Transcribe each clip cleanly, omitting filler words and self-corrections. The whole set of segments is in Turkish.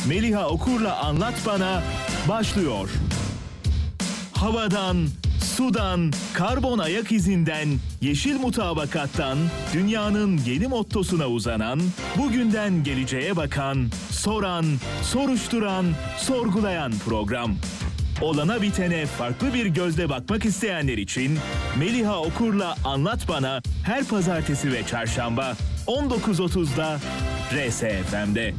Meliha Okur'la Anlat Bana başlıyor. Havadan, sudan, karbon ayak izinden, yeşil mutabakattan, dünyanın yeni mottosuna uzanan, bugünden geleceğe bakan, soran, soruşturan, sorgulayan program. Olana bitene farklı bir gözle bakmak isteyenler için Meliha Okur'la Anlat Bana her pazartesi ve çarşamba 19.30'da RSFM'de.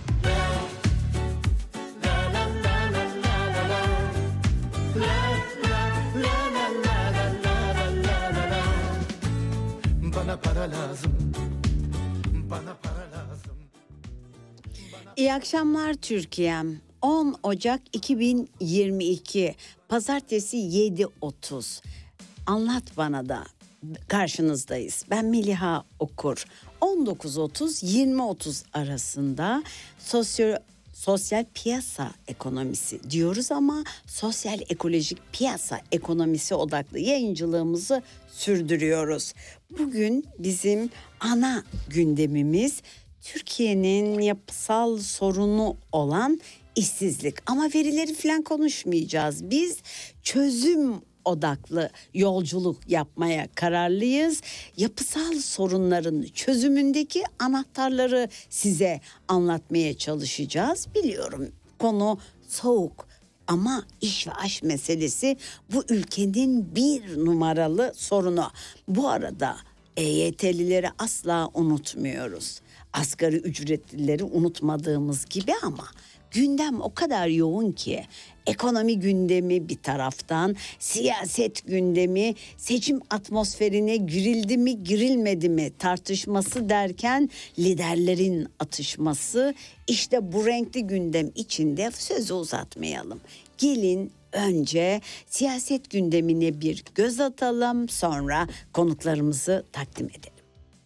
Bana para lazım. Bana para lazım. İyi akşamlar Türkiye'm. 10 Ocak 2022 Pazartesi 7.30. Anlat Bana da karşınızdayız. Ben Meliha Okur. 19.30-20.30 arasında sosyal piyasa ekonomisi diyoruz ama sosyal ekolojik piyasa ekonomisi odaklı yayıncılığımızı sürdürüyoruz. Bugün bizim ana gündemimiz Türkiye'nin yapısal sorunu olan işsizlik. Ama verileri falan konuşmayacağız. Biz çözüm odaklı yolculuk yapmaya kararlıyız. Yapısal sorunların çözümündeki anahtarları size anlatmaya çalışacağız. Biliyorum konu soğuk ama iş ve aş meselesi bu ülkenin bir numaralı sorunu. Bu arada EYT'lileri asla unutmuyoruz. Asgari ücretlileri unutmadığımız gibi ama gündem o kadar yoğun ki ekonomi gündemi bir taraftan, siyaset gündemi, seçim atmosferine girildi mi girilmedi mi tartışması derken liderlerin atışması, işte bu renkli gündem içinde sözü uzatmayalım. Gelin önce siyaset gündemine bir göz atalım, sonra konuklarımızı takdim edelim.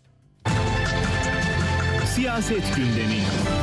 Siyaset gündemi.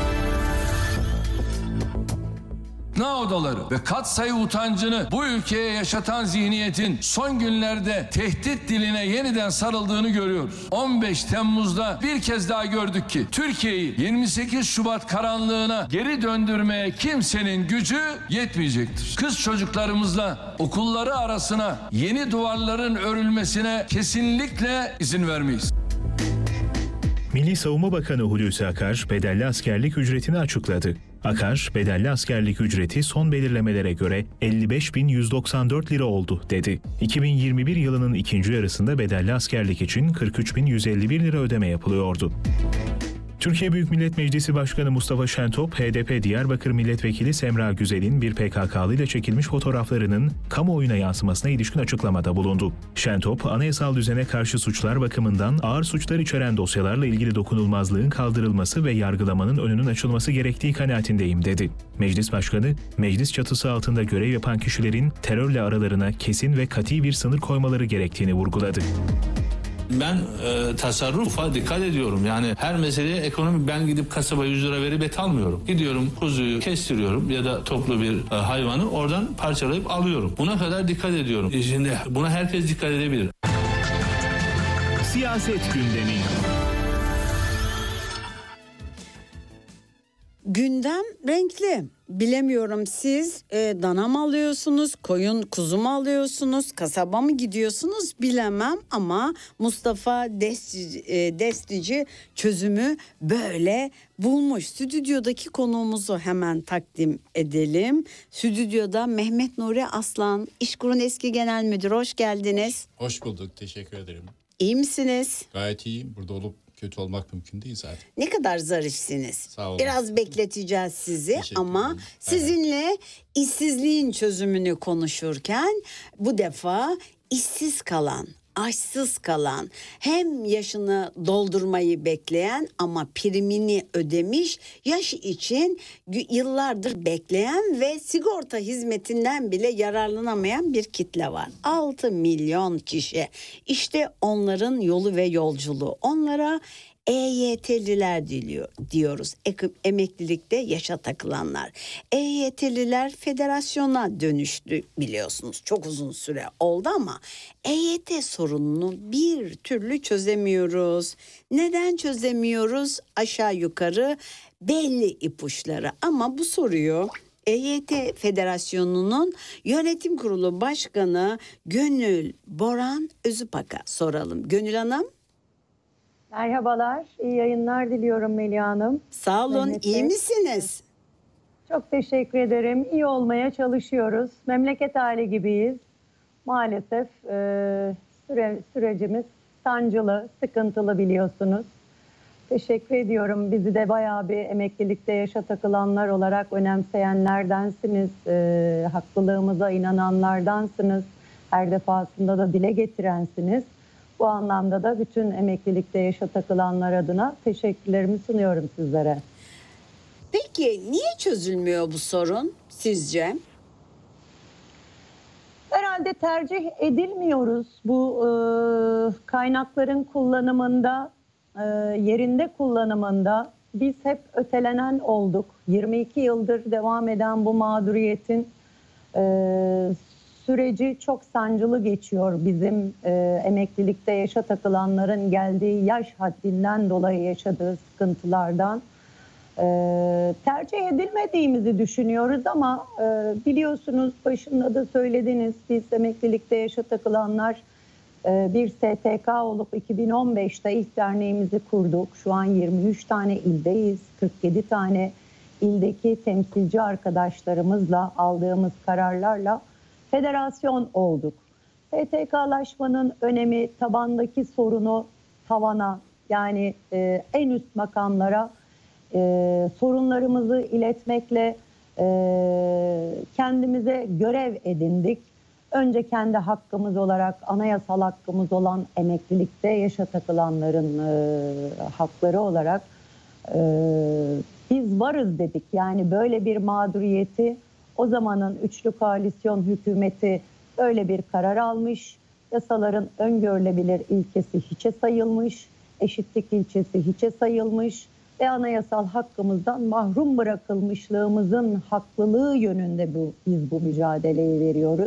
İkna odaları ve katsayı utancını bu ülkeye yaşatan zihniyetin son günlerde tehdit diline yeniden sarıldığını görüyoruz. 15 Temmuz'da bir kez daha gördük ki Türkiye'yi 28 Şubat karanlığına geri döndürmeye kimsenin gücü yetmeyecektir. Kız çocuklarımızla okulları arasına yeni duvarların örülmesine kesinlikle izin vermeyiz. Milli Savunma Bakanı Hulusi Akar bedelli askerlik ücretini açıkladı. Akar, bedelli askerlik ücreti son belirlemelere göre 55.194 lira oldu dedi. 2021 yılının ikinci yarısında bedelli askerlik için 43.151 lira ödeme yapılıyordu. Türkiye Büyük Millet Meclisi Başkanı Mustafa Şentop, HDP Diyarbakır Milletvekili Semra Güzel'in bir PKK'lı ile çekilmiş fotoğraflarının kamuoyuna yansımasına ilişkin açıklamada bulundu. Şentop, anayasal düzene karşı suçlar bakımından ağır suçlar içeren dosyalarla ilgili dokunulmazlığın kaldırılması ve yargılamanın önünün açılması gerektiği kanaatindeyim dedi. Meclis Başkanı, meclis çatısı altında görev yapan kişilerin terörle aralarına kesin ve kat'i bir sınır koymaları gerektiğini vurguladı. Ben tasarrufa dikkat ediyorum. Yani her meseleye ekonomi, ben gidip kasaba 100 lira verip et almıyorum. Gidiyorum kuzuyu kestiriyorum ya da toplu bir hayvanı oradan parçalayıp alıyorum. Buna kadar dikkat ediyorum. Şimdi buna herkes dikkat edebilir. Siyaset gündemi. Gündem renkli. Bilemiyorum, siz dana mı alıyorsunuz, koyun kuzu mu alıyorsunuz, kasaba mı gidiyorsunuz bilemem ama Mustafa Destici çözümü böyle bulmuş. Stüdyodaki konuğumuzu hemen takdim edelim. Stüdyoda Mehmet Nuri Aslan, İşkur'un eski genel müdürü, hoş geldiniz. Hoş bulduk, teşekkür ederim. İyi misiniz? Gayet iyiyim, burada olup kötü olmak mümkün değil zaten. Ne kadar zarifsiniz. Sağ olun. Biraz bekleteceğiz sizi ama ederim. sizinle işsizliğin çözümünü konuşurken bu defa işsiz kalan, açsız kalan, hem yaşını doldurmayı bekleyen ama primini ödemiş, yaş için yıllardır bekleyen ve sigorta hizmetinden bile yararlanamayan bir kitle var. 6 milyon kişi. İşte onların yolu ve yolculuğu. Onlara EYT'liler diyoruz. Emeklilikte yaşa takılanlar. EYT'liler federasyona dönüştü biliyorsunuz. Çok uzun süre oldu ama EYT sorununu bir türlü çözemiyoruz. Neden çözemiyoruz? Aşağı yukarı belli ipuçları ama bu soruyu EYT Federasyonu'nun Yönetim Kurulu Başkanı Gönül Boran Özüpak'a soralım. Gönül Hanım. Merhabalar, iyi yayınlar diliyorum Melih Hanım. Sağ olun, Mehmet iyi Bey. misiniz? Çok teşekkür ederim. İyi olmaya çalışıyoruz. Memleket hali gibiyiz. Maalesef sürecimiz sancılı, sıkıntılı biliyorsunuz. Teşekkür ediyorum. Bizi de bayağı bir emeklilikte yaşa takılanlar olarak önemseyenlerdensiniz. Haklılığımıza inananlardansınız. Her defasında da dile getirensiniz. Bu anlamda da bütün emeklilikte yaşa takılanlar adına teşekkürlerimi sunuyorum sizlere. Peki niye çözülmüyor bu sorun sizce? Herhalde tercih edilmiyoruz bu kaynakların kullanımında, yerinde kullanımında. Biz hep ötelenen olduk. 22 yıldır devam eden bu mağduriyetin süreci çok sancılı geçiyor. Bizim emeklilikte yaşa takılanların geldiği yaş haddinden dolayı yaşadığı sıkıntılardan. Tercih edilmediğimizi düşünüyoruz ama biliyorsunuz başında da söylediniz, biz emeklilikte yaşa takılanlar bir STK olup 2015'te ilk derneğimizi kurduk. Şu an 23 tane ildeyiz, 47 tane ildeki temsilci arkadaşlarımızla aldığımız kararlarla federasyon olduk. STK'laşmanın önemi tabandaki sorunu tavana, yani en üst makamlara sorunlarımızı iletmekle kendimize görev edindik. Önce kendi hakkımız olarak, anayasal hakkımız olan emeklilikte yaşa takılanların hakları olarak biz varız dedik. Yani böyle bir mağduriyeti, o zamanın üçlü koalisyon hükümeti öyle bir karar almış. Yasaların öngörülebilir ilkesi hiçe sayılmış, eşitlik ilkesi hiçe sayılmış ve anayasal hakkımızdan mahrum bırakılmışlığımızın haklılığı yönünde biz bu mücadeleyi veriyoruz.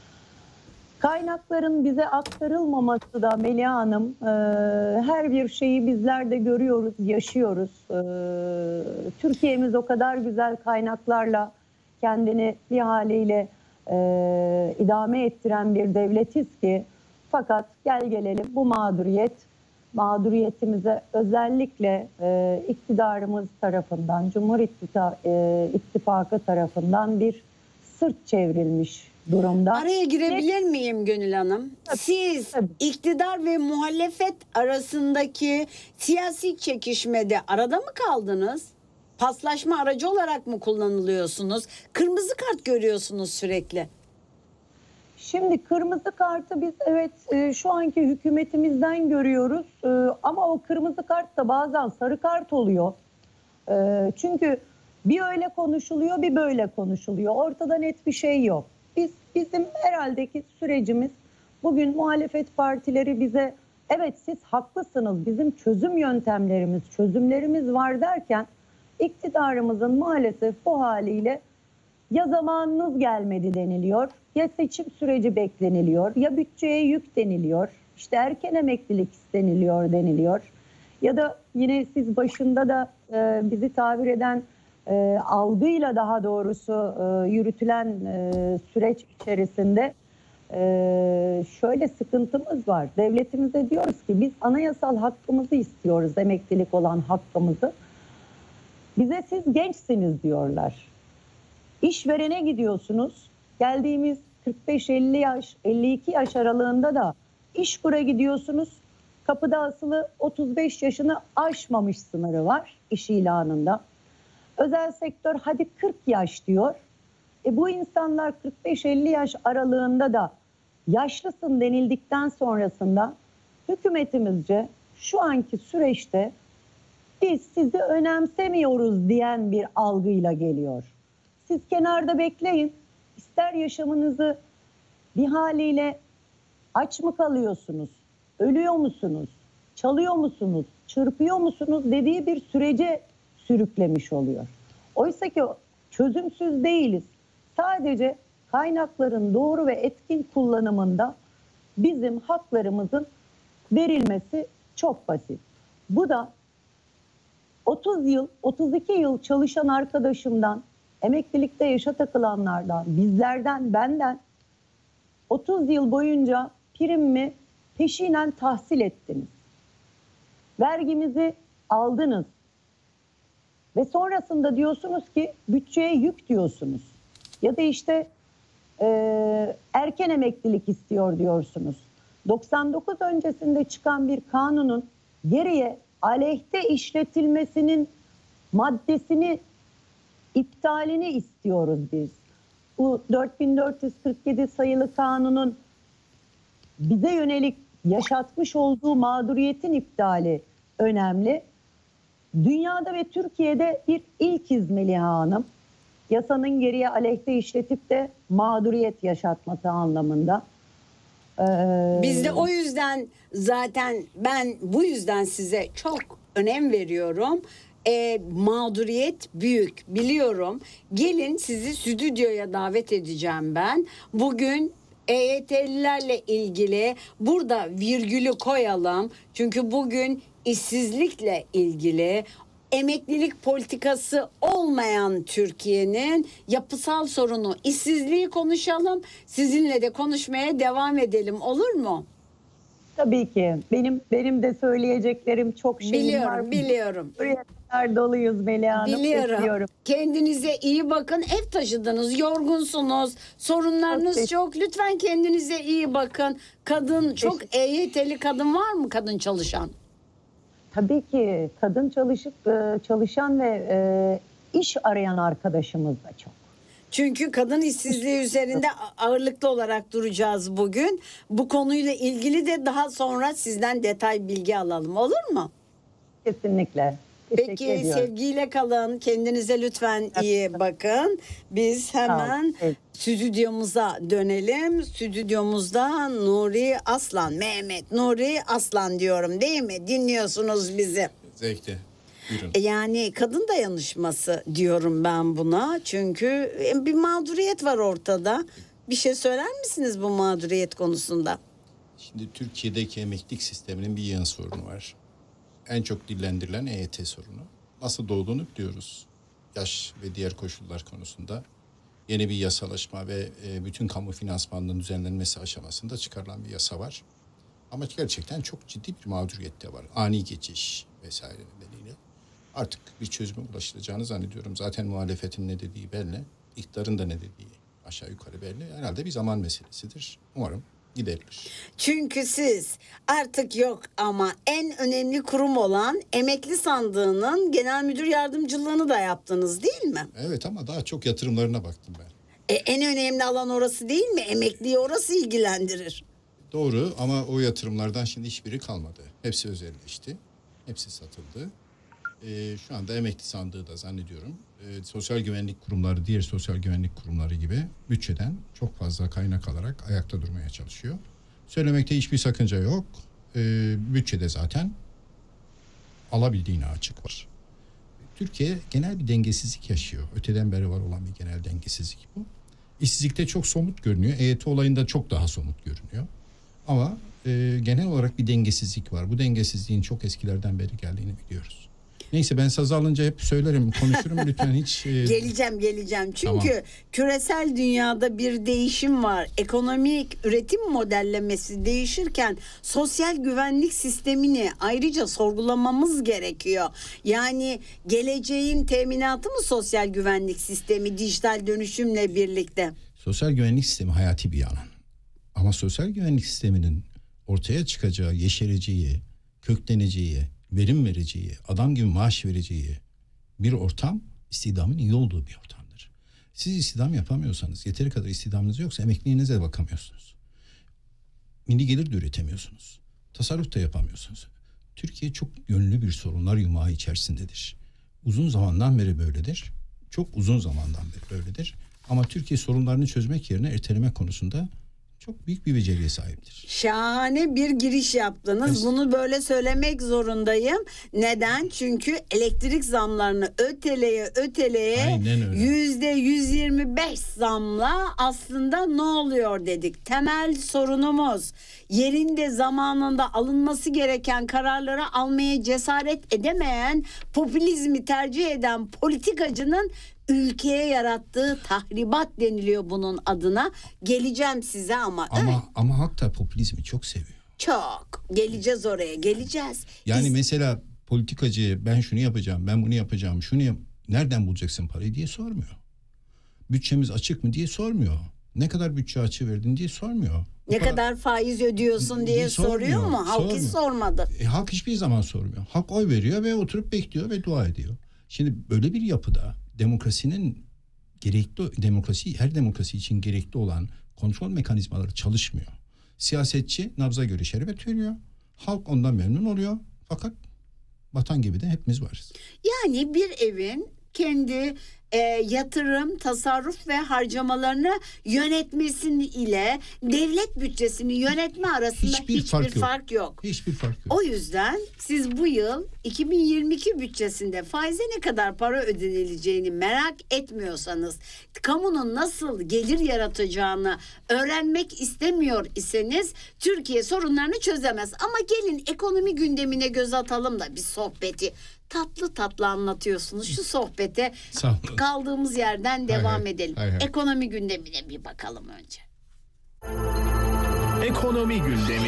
Kaynakların bize aktarılmaması da Melih Hanım, her bir şeyi bizler de görüyoruz, yaşıyoruz. Türkiye'miz o kadar güzel kaynaklarla kendini bir haliyle idame ettiren bir devletiz ki, fakat gel gelelim bu mağduriyetimize özellikle iktidarımız tarafından, Cumhur İttifakı tarafından bir sırt çevrilmiş durumda. Araya girebilir miyim Gönül Hanım? Siz iktidar ve muhalefet arasındaki siyasi çekişmede arada mı kaldınız? Paslaşma aracı olarak mı kullanılıyorsunuz? Kırmızı kart görüyorsunuz sürekli. Şimdi kırmızı kartı biz evet şu anki hükümetimizden görüyoruz ama o kırmızı kart da bazen sarı kart oluyor. Çünkü bir öyle konuşuluyor, bir böyle konuşuluyor. Ortada net bir şey yok. Bizim herhalde ki sürecimiz, bugün muhalefet partileri bize evet siz haklısınız, bizim çözüm yöntemlerimiz, çözümlerimiz var derken iktidarımızın maalesef bu haliyle ya zamanınız gelmedi deniliyor, ya seçim süreci bekleniliyor, ya bütçeye yük deniliyor, işte erken emeklilik isteniliyor deniliyor. Ya da yine siz başında da bizi tabir eden algıyla daha doğrusu yürütülen süreç içerisinde şöyle sıkıntımız var. Devletimize diyoruz ki biz anayasal hakkımızı istiyoruz, emeklilik olan hakkımızı. Bize siz gençsiniz diyorlar. İşverene gidiyorsunuz. Geldiğimiz 45-50 yaş, 52 yaş aralığında da İşkur'a gidiyorsunuz. Kapıda asılı 35 yaşını aşmamış sınırı var iş ilanında. Özel sektör hadi 40 yaş diyor. Bu insanlar 45-50 yaş aralığında da yaşlısın denildikten sonrasında hükümetimizce şu anki süreçte biz sizi önemsemiyoruz diyen bir algıyla geliyor. Siz kenarda bekleyin. İster yaşamınızı bir haliyle aç mı kalıyorsunuz? Ölüyor musunuz? Çalıyor musunuz? çırpıyor musunuz dediği bir sürece sürüklemiş oluyor. Oysa ki çözümsüz değiliz. Sadece kaynakların doğru ve etkin kullanımında bizim haklarımızın verilmesi çok basit. Bu da 30 yıl, 32 yıl çalışan arkadaşımdan, emeklilikte yaşa takılanlardan, bizlerden, benden 30 yıl boyunca primimi peşinen tahsil ettiniz. Vergimizi aldınız. Ve sonrasında diyorsunuz ki bütçeye yük diyorsunuz. Ya da işte erken emeklilik istiyor diyorsunuz. 99 öncesinde çıkan bir kanunun geriye aleyhte işletilmesinin maddesini iptalini istiyoruz biz. Bu 4447 sayılı kanunun bize yönelik yaşatmış olduğu mağduriyetin iptali önemli. Dünyada ve Türkiye'de bir ilkiz Meliha Hanım. Yasanın geriye aleyhte işletip de mağduriyet yaşatması anlamında. Biz de o yüzden zaten ben bu yüzden size çok önem veriyorum. Mağduriyet büyük biliyorum. Gelin sizi stüdyoya davet edeceğim ben. Bugün EYT'lilerle ilgili burada virgülü koyalım. Çünkü bugün işsizlikle ilgili, emeklilik politikası olmayan Türkiye'nin yapısal sorunu, işsizliği konuşalım. Sizinle de konuşmaya devam edelim, olur mu? Tabii ki. Benim de söyleyeceklerim çok şeyim var. Biliyorum. Buraya kadar doluyuz Meliha Hanım. Biliyorum. Kendinize iyi bakın. Ev taşıdınız, yorgunsunuz, sorunlarınız çok. Lütfen kendinize iyi bakın. Kadın, çok EYT'li kadın var mı, kadın çalışan? Tabii ki kadın çalışan ve iş arayan arkadaşımız da çok. Çünkü kadın işsizliği üzerinde ağırlıklı olarak duracağız bugün. Bu konuyla ilgili de daha sonra sizden detay bilgi alalım, olur mu? Kesinlikle. Teşekkür Peki ediyorum. sevgiyle kalın. Kendinize lütfen iyi bakın. Biz hemen stüdyomuza dönelim. Stüdyomuzda Nuri Aslan, Mehmet Nuri Aslan diyorum değil mi? Dinliyorsunuz bizi. Zevkle. Buyurun. Yani kadın dayanışması diyorum ben buna. Çünkü bir mağduriyet var ortada. Bir şey söyler misiniz bu mağduriyet konusunda? Şimdi Türkiye'deki emeklilik sisteminin bir yığın sorunu var. En çok dillendirilen EYT sorunu. Nasıl doğduğunu biliyoruz. Yaş ve diğer koşullar konusunda yeni bir yasalaşma ve bütün kamu finansmanının düzenlenmesi aşamasında çıkarılan bir yasa var. Ama gerçekten çok ciddi bir mağduriyet de var. Ani geçiş vesaire nedeniyle. Artık bir çözüme ulaşılacağını zannediyorum. Zaten muhalefetin ne dediği belli. İktidarın da ne dediği aşağı yukarı belli. Herhalde bir zaman meselesidir. Umarım giderilir. Çünkü siz artık yok ama en önemli kurum olan emekli sandığının genel müdür yardımcılığını da yaptınız değil mi? Evet ama daha çok yatırımlarına baktım ben. En önemli alan orası değil mi? Emekliyi orası ilgilendirir. Doğru ama o yatırımlardan şimdi hiçbiri kalmadı. Hepsi özelleşti. Hepsi satıldı. Şu anda emekli sandığı da zannediyorum sosyal güvenlik kurumları, diğer sosyal güvenlik kurumları gibi bütçeden çok fazla kaynak alarak ayakta durmaya çalışıyor. Söylemekte hiçbir sakınca yok. Bütçede zaten alabildiğine açık var. Türkiye genel bir dengesizlik yaşıyor. Öteden beri var olan bir genel dengesizlik bu. İşsizlikte çok somut görünüyor. EYT olayında çok daha somut görünüyor. Ama genel olarak bir dengesizlik var. Bu dengesizliğin çok eskilerden beri geldiğini biliyoruz. Neyse ben saz alınca hep söylerim, konuşurum lütfen hiç. Geleceğim. Çünkü Tamam. küresel dünyada bir değişim var. Ekonomik üretim modellemesi değişirken sosyal güvenlik sistemini ayrıca sorgulamamız gerekiyor. Yani geleceğin teminatı mı sosyal güvenlik sistemi dijital dönüşümle birlikte? Sosyal güvenlik sistemi hayati bir alan. Ama sosyal güvenlik sisteminin ortaya çıkacağı, yeşereceği, kökleneceği, verim vereceği, adam gibi maaş vereceği bir ortam istihdamın iyi olduğu bir ortamdır. Siz istihdam yapamıyorsanız, yeteri kadar istihdamınız yoksa emekliliğinize de bakamıyorsunuz. Milli gelir de üretemiyorsunuz. Tasarruf da yapamıyorsunuz. Türkiye çok yönlü bir sorunlar yumağı içerisindedir. Uzun zamandan beri böyledir. Çok uzun zamandan beri böyledir. Ama Türkiye sorunlarını çözmek yerine erteleme konusunda çok büyük bir beceriye sahiptir. Şahane bir giriş yaptınız. Bunu böyle söylemek zorundayım. Neden? Çünkü elektrik zamlarını öteleye Aynen öyle. %125 zamla aslında ne oluyor dedik. Temel sorunumuz yerinde zamanında alınması gereken kararları almaya cesaret edemeyen, popülizmi tercih eden politikacının ülkeye yarattığı tahribat deniliyor bunun adına. Geleceğim size ama Halk da popülizmi çok seviyor. çok. Geleceğiz oraya, geleceğiz. Yani mesela politikacı ben şunu yapacağım, ben bunu yapacağım, nereden bulacaksın parayı diye sormuyor. Bütçemiz açık mı diye sormuyor. Ne kadar bütçe açığı verdin diye sormuyor. Ne kadar faiz ödüyorsun diye soruyor mu? Halk hiç sormadı. Halk hiçbir zaman sormuyor. Halk oy veriyor ve oturup bekliyor ve dua ediyor. Şimdi böyle bir yapıda demokrasinin her demokrasi için gerekli olan kontrol mekanizmaları çalışmıyor. Siyasetçi nabza göre şerbet veriyor. Halk ondan memnun oluyor. Fakat vatan gibi de hepimiz varız. Yani bir evin kendi yatırım, tasarruf ve harcamalarını yönetmesini ile devlet bütçesini yönetme arasında hiçbir fark yok. Hiçbir fark yok. O yüzden siz bu yıl 2022 bütçesinde faize ne kadar para ödenileceğini merak etmiyorsanız, kamunun nasıl gelir yaratacağını öğrenmek istemiyor iseniz Türkiye sorunlarını çözemez. Ama gelin ekonomi gündemine göz atalım da bir sohbeti tatlı tatlı anlatıyorsunuz. Şu sohbete kaldığımız yerden devam edelim. Hay. Ekonomi gündemine bir bakalım önce. Ekonomi gündemi.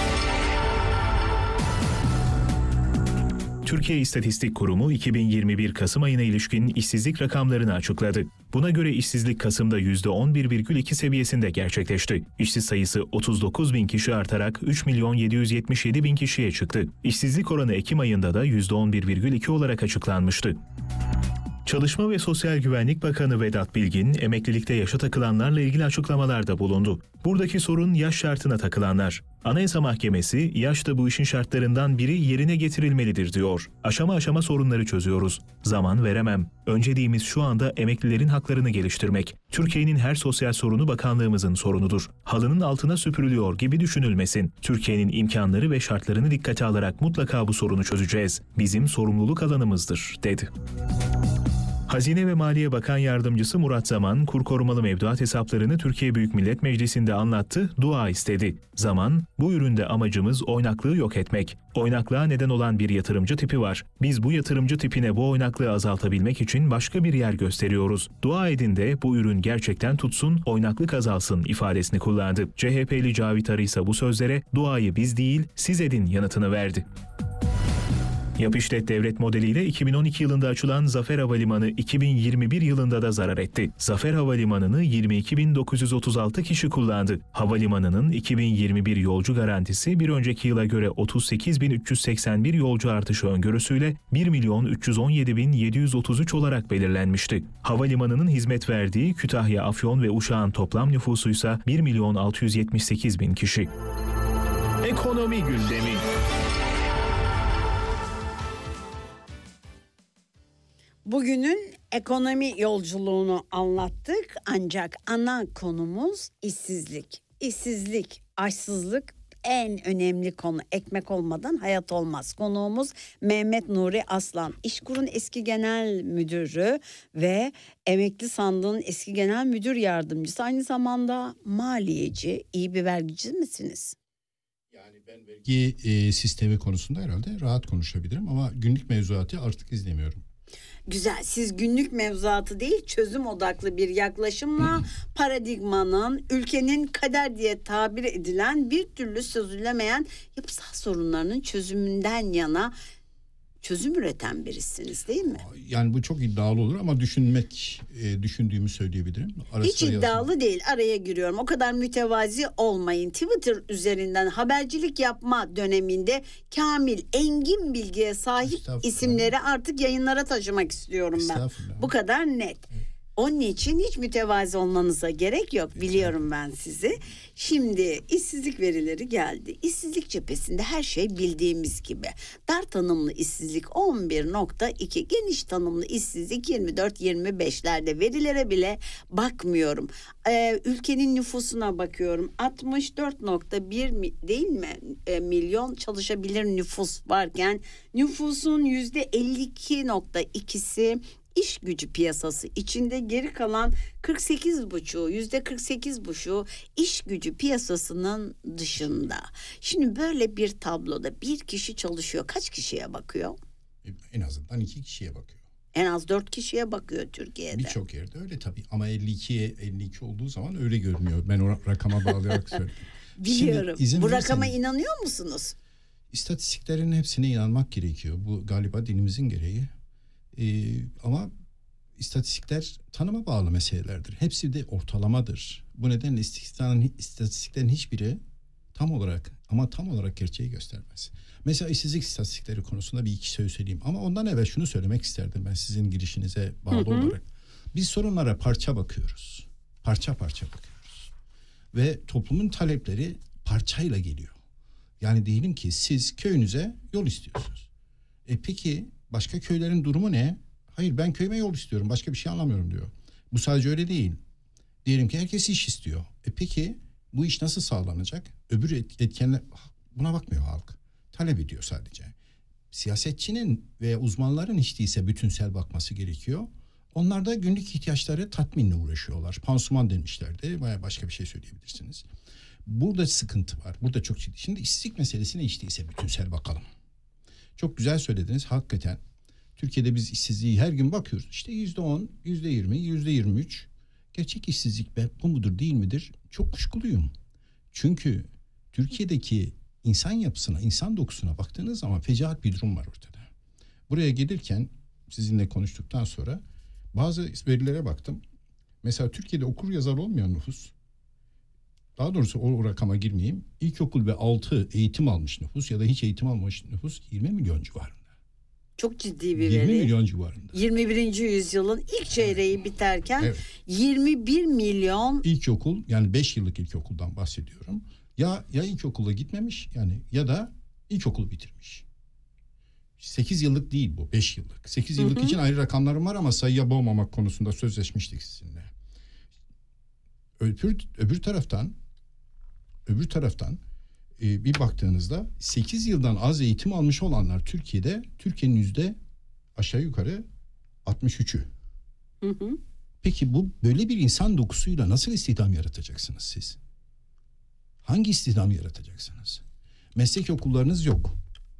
Türkiye İstatistik Kurumu 2021 Kasım ayına ilişkin işsizlik rakamlarını açıkladı. Buna göre işsizlik Kasım'da %11,2 seviyesinde gerçekleşti. İşsiz sayısı 39 bin kişi artarak 3.777.000 kişiye çıktı. İşsizlik oranı Ekim ayında da %11,2 olarak açıklanmıştı. Çalışma ve Sosyal Güvenlik Bakanı Vedat Bilgin, emeklilikte yaşa takılanlarla ilgili açıklamalarda bulundu. Buradaki sorun yaş şartına takılanlar. Anayasa Mahkemesi, yaş da bu işin şartlarından biri yerine getirilmelidir diyor. Aşama aşama sorunları çözüyoruz. Zaman veremem. Önceliğimiz şu anda emeklilerin haklarını geliştirmek. Türkiye'nin her sosyal sorunu bakanlığımızın sorunudur. Halının altına süpürülüyor gibi düşünülmesin. Türkiye'nin imkanları ve şartlarını dikkate alarak mutlaka bu sorunu çözeceğiz. Bizim sorumluluk alanımızdır, dedi. Hazine ve Maliye Bakan Yardımcısı Murat Zaman, kur korumalı mevduat hesaplarını Türkiye Büyük Millet Meclisi'nde anlattı, dua istedi. Zaman, bu üründe amacımız oynaklığı yok etmek. Oynaklığa neden olan bir yatırımcı tipi var. Biz bu yatırımcı tipine bu oynaklığı azaltabilmek için başka bir yer gösteriyoruz. Dua edin de bu ürün gerçekten tutsun, oynaklık azalsın ifadesini kullandı. CHP'li Cavit Arı ise bu sözlere duayı biz değil, siz edin yanıtını verdi. Yap işlet devlet modeliyle 2012 yılında açılan Zafer Havalimanı 2021 yılında da zarar etti. Zafer Havalimanı'nı 22.936 kişi kullandı. Havalimanı'nın 2021 yolcu garantisi bir önceki yıla göre 38.381 yolcu artışı öngörüsüyle 1.317.733 olarak belirlenmişti. Havalimanı'nın hizmet verdiği Kütahya, Afyon ve Uşak'ın toplam nüfusuysa 1.678.000 kişi. Ekonomi gündemi. Bugünün ekonomi yolculuğunu anlattık ancak ana konumuz işsizlik. İşsizlik, açsızlık en önemli konu. Ekmek olmadan hayat olmaz. Konuğumuz Mehmet Nuri Aslan. İşkur'un eski genel müdürü ve Emekli Sandığı'nın eski genel müdür yardımcısı. Aynı zamanda maliyeci, iyi bir vergici misiniz? Yani ben vergi sistemi konusunda herhalde rahat konuşabilirim ama günlük mevzuatı artık izlemiyorum. Güzel. Siz günlük mevzuatı değil, çözüm odaklı bir yaklaşımla paradigmanın, ülkenin kader diye tabir edilen bir türlü çözülemeyen yapısal sorunlarının çözümünden yana çözüm üreten birisiniz değil mi? Yani bu çok iddialı olur ama düşündüğümü söyleyebilirim. Hiç iddialı değil, araya giriyorum. O kadar mütevazi olmayın. Twitter üzerinden habercilik yapma döneminde kamil, engin bilgiye sahip isimleri artık yayınlara taşımak istiyorum ben. Bu kadar net. Onun için hiç mütevazı olmanıza gerek yok. Biliyorum ben sizi. Şimdi işsizlik verileri geldi. İşsizlik cephesinde her şey bildiğimiz gibi. Dar tanımlı işsizlik 11.2, geniş tanımlı işsizlik 24-25'lerde. Verilere bile bakmıyorum. Ülkenin nüfusuna bakıyorum. 64.1 değil mi milyon çalışabilir nüfus varken nüfusun %52.2'si İş gücü piyasası içinde, geri kalan 48,5% iş gücü piyasasının dışında. Şimdi böyle bir tabloda bir kişi çalışıyor. Kaç kişiye bakıyor? En azından 2 kişiye bakıyor. En az 4 kişiye bakıyor Türkiye'de. Birçok yerde öyle tabii ama 52 olduğu zaman öyle görünüyor. Ben o rakama bağlayarak söyledim. Biliyorum. Şimdi Bu rakama inanıyor musunuz? İstatistiklerin hepsine inanmak gerekiyor. Bu galiba dinimizin gereği. Ama istatistikler tanıma bağlı meselelerdir. Hepsi de ortalamadır. Bu nedenle istatistiklerin hiçbiri tam olarak gerçeği göstermez. Mesela işsizlik istatistikleri konusunda bir iki söz söyleyeyim. Ama ondan evvel şunu söylemek isterdim ben sizin girişinize bağlı olarak. Biz sorunlara parça bakıyoruz. Parça bakıyoruz. Ve toplumun talepleri parçayla geliyor. Yani diyelim ki siz köyünüze yol istiyorsunuz. Peki başka köylerin durumu ne? Hayır, ben köyüme yol istiyorum. Başka bir şey anlamıyorum diyor. Bu sadece öyle değil. Diyelim ki herkes iş istiyor. Peki bu iş nasıl sağlanacak? Öbür etkenler buna bakmıyor halk. Talep ediyor sadece. Siyasetçinin veya uzmanların hiç değilse bütünsel bakması gerekiyor. Onlar da günlük ihtiyaçları tatminle uğraşıyorlar. Pansuman demişlerdi veya başka bir şey söyleyebilirsiniz. Burada sıkıntı var. Burada çok ciddi. Şimdi işsizlik meselesine hiç değilse bütünsel bakalım. Çok güzel söylediniz. Hakikaten Türkiye'de biz işsizliği her gün bakıyoruz. İşte %10, %20, %23. Gerçek işsizlik bu mudur değil midir? Çok kuşkuluyum. Çünkü Türkiye'deki insan yapısına, insan dokusuna baktığınız zaman fecaat bir durum var ortada. Buraya gelirken sizinle konuştuktan sonra bazı verilere baktım. Mesela Türkiye'de okur yazar olmayan nüfus, daha doğrusu o rakama girmeyeyim, İlkokul ve altı eğitim almış nüfus ya da hiç eğitim almamış nüfus 20 milyon civarında. Çok ciddi bir 20 veri. milyon civarında. 21. yüzyılın ilk çeyreği biterken Evet. 21 milyon İlkokul, yani 5 yıllık ilkokuldan bahsediyorum. Ya ilkokula gitmemiş yani ya da ilkokulu bitirmiş. 8 yıllık değil bu, 5 yıllık. 8 yıllık için ayrı rakamlarım var ama sayıya boğmamak konusunda sözleşmiştik sizinle. Öbür taraftan bir baktığınızda 8 yıldan az eğitim almış olanlar Türkiye'nin aşağı yukarı 63'ü. Peki bu böyle bir insan dokusuyla nasıl istihdam yaratacaksınız siz? Hangi istihdam yaratacaksınız? Meslek okullarınız yok.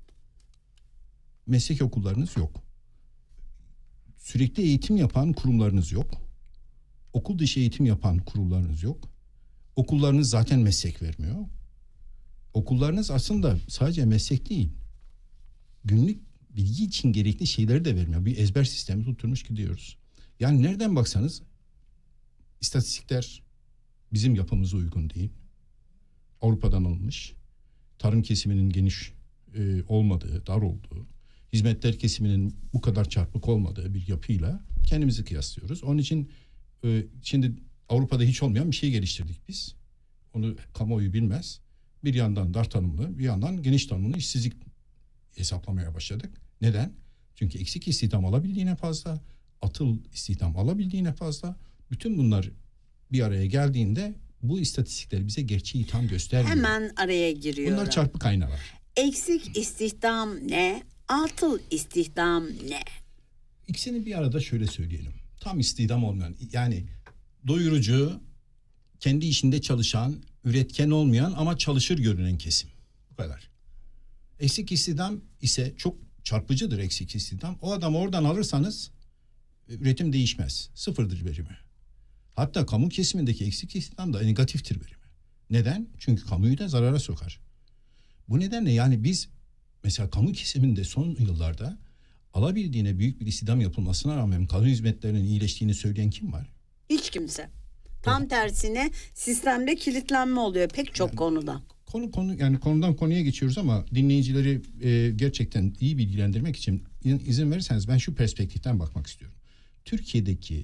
Sürekli eğitim yapan kurumlarınız yok. Okul dışı eğitim yapan kurumlarınız yok. Okullarınız zaten meslek vermiyor. Okullarınız aslında sadece meslek değil, günlük bilgi için gerekli şeyleri de vermiyor. Bir ezber sistemi tutturmuş gidiyoruz. Yani nereden baksanız istatistikler bizim yapımıza uygun değil. Avrupa'dan alınmış. Tarım kesiminin geniş olmadığı, dar olduğu, hizmetler kesiminin bu kadar çarpık olmadığı bir yapıyla kendimizi kıyaslıyoruz. Onun için şimdi Avrupa'da hiç olmayan bir şey geliştirdik biz. Onu kamuoyu bilmez. Bir yandan dar tanımlı, bir yandan geniş tanımlı işsizlik hesaplamaya başladık. Neden? Çünkü eksik istihdam alabildiğine fazla, atıl istihdam alabildiğine fazla. Bütün bunlar bir araya geldiğinde bu istatistikler bize gerçeği tam göstermiyor. Hemen araya giriyorum. Bunlar çarpık aynalar. Eksik istihdam ne? Atıl istihdam ne? İkisini bir arada şöyle söyleyelim. Tam istihdam olmayan, yani doyurucu, kendi işinde çalışan, üretken olmayan ama çalışır görünen kesim. Bu kadar. Eksik istihdam ise çok çarpıcıdır eksik istihdam. O adamı oradan alırsanız üretim değişmez. Sıfırdır verimi. Hatta kamu kesimindeki eksik istihdam da negatiftir verimi. Neden? Çünkü kamuyu da zarara sokar. Bu nedenle yani biz mesela kamu kesiminde son yıllarda alabildiğine büyük bir istihdam yapılmasına rağmen kamu hizmetlerinin iyileştiğini söyleyen kim var? Hiç kimse. Tam tersine sistemde kilitlenme oluyor pek çok konuda. Konu yani konudan konuya geçiyoruz ama dinleyicileri gerçekten iyi bilgilendirmek için izin verirseniz ben şu perspektiften bakmak istiyorum. Türkiye'deki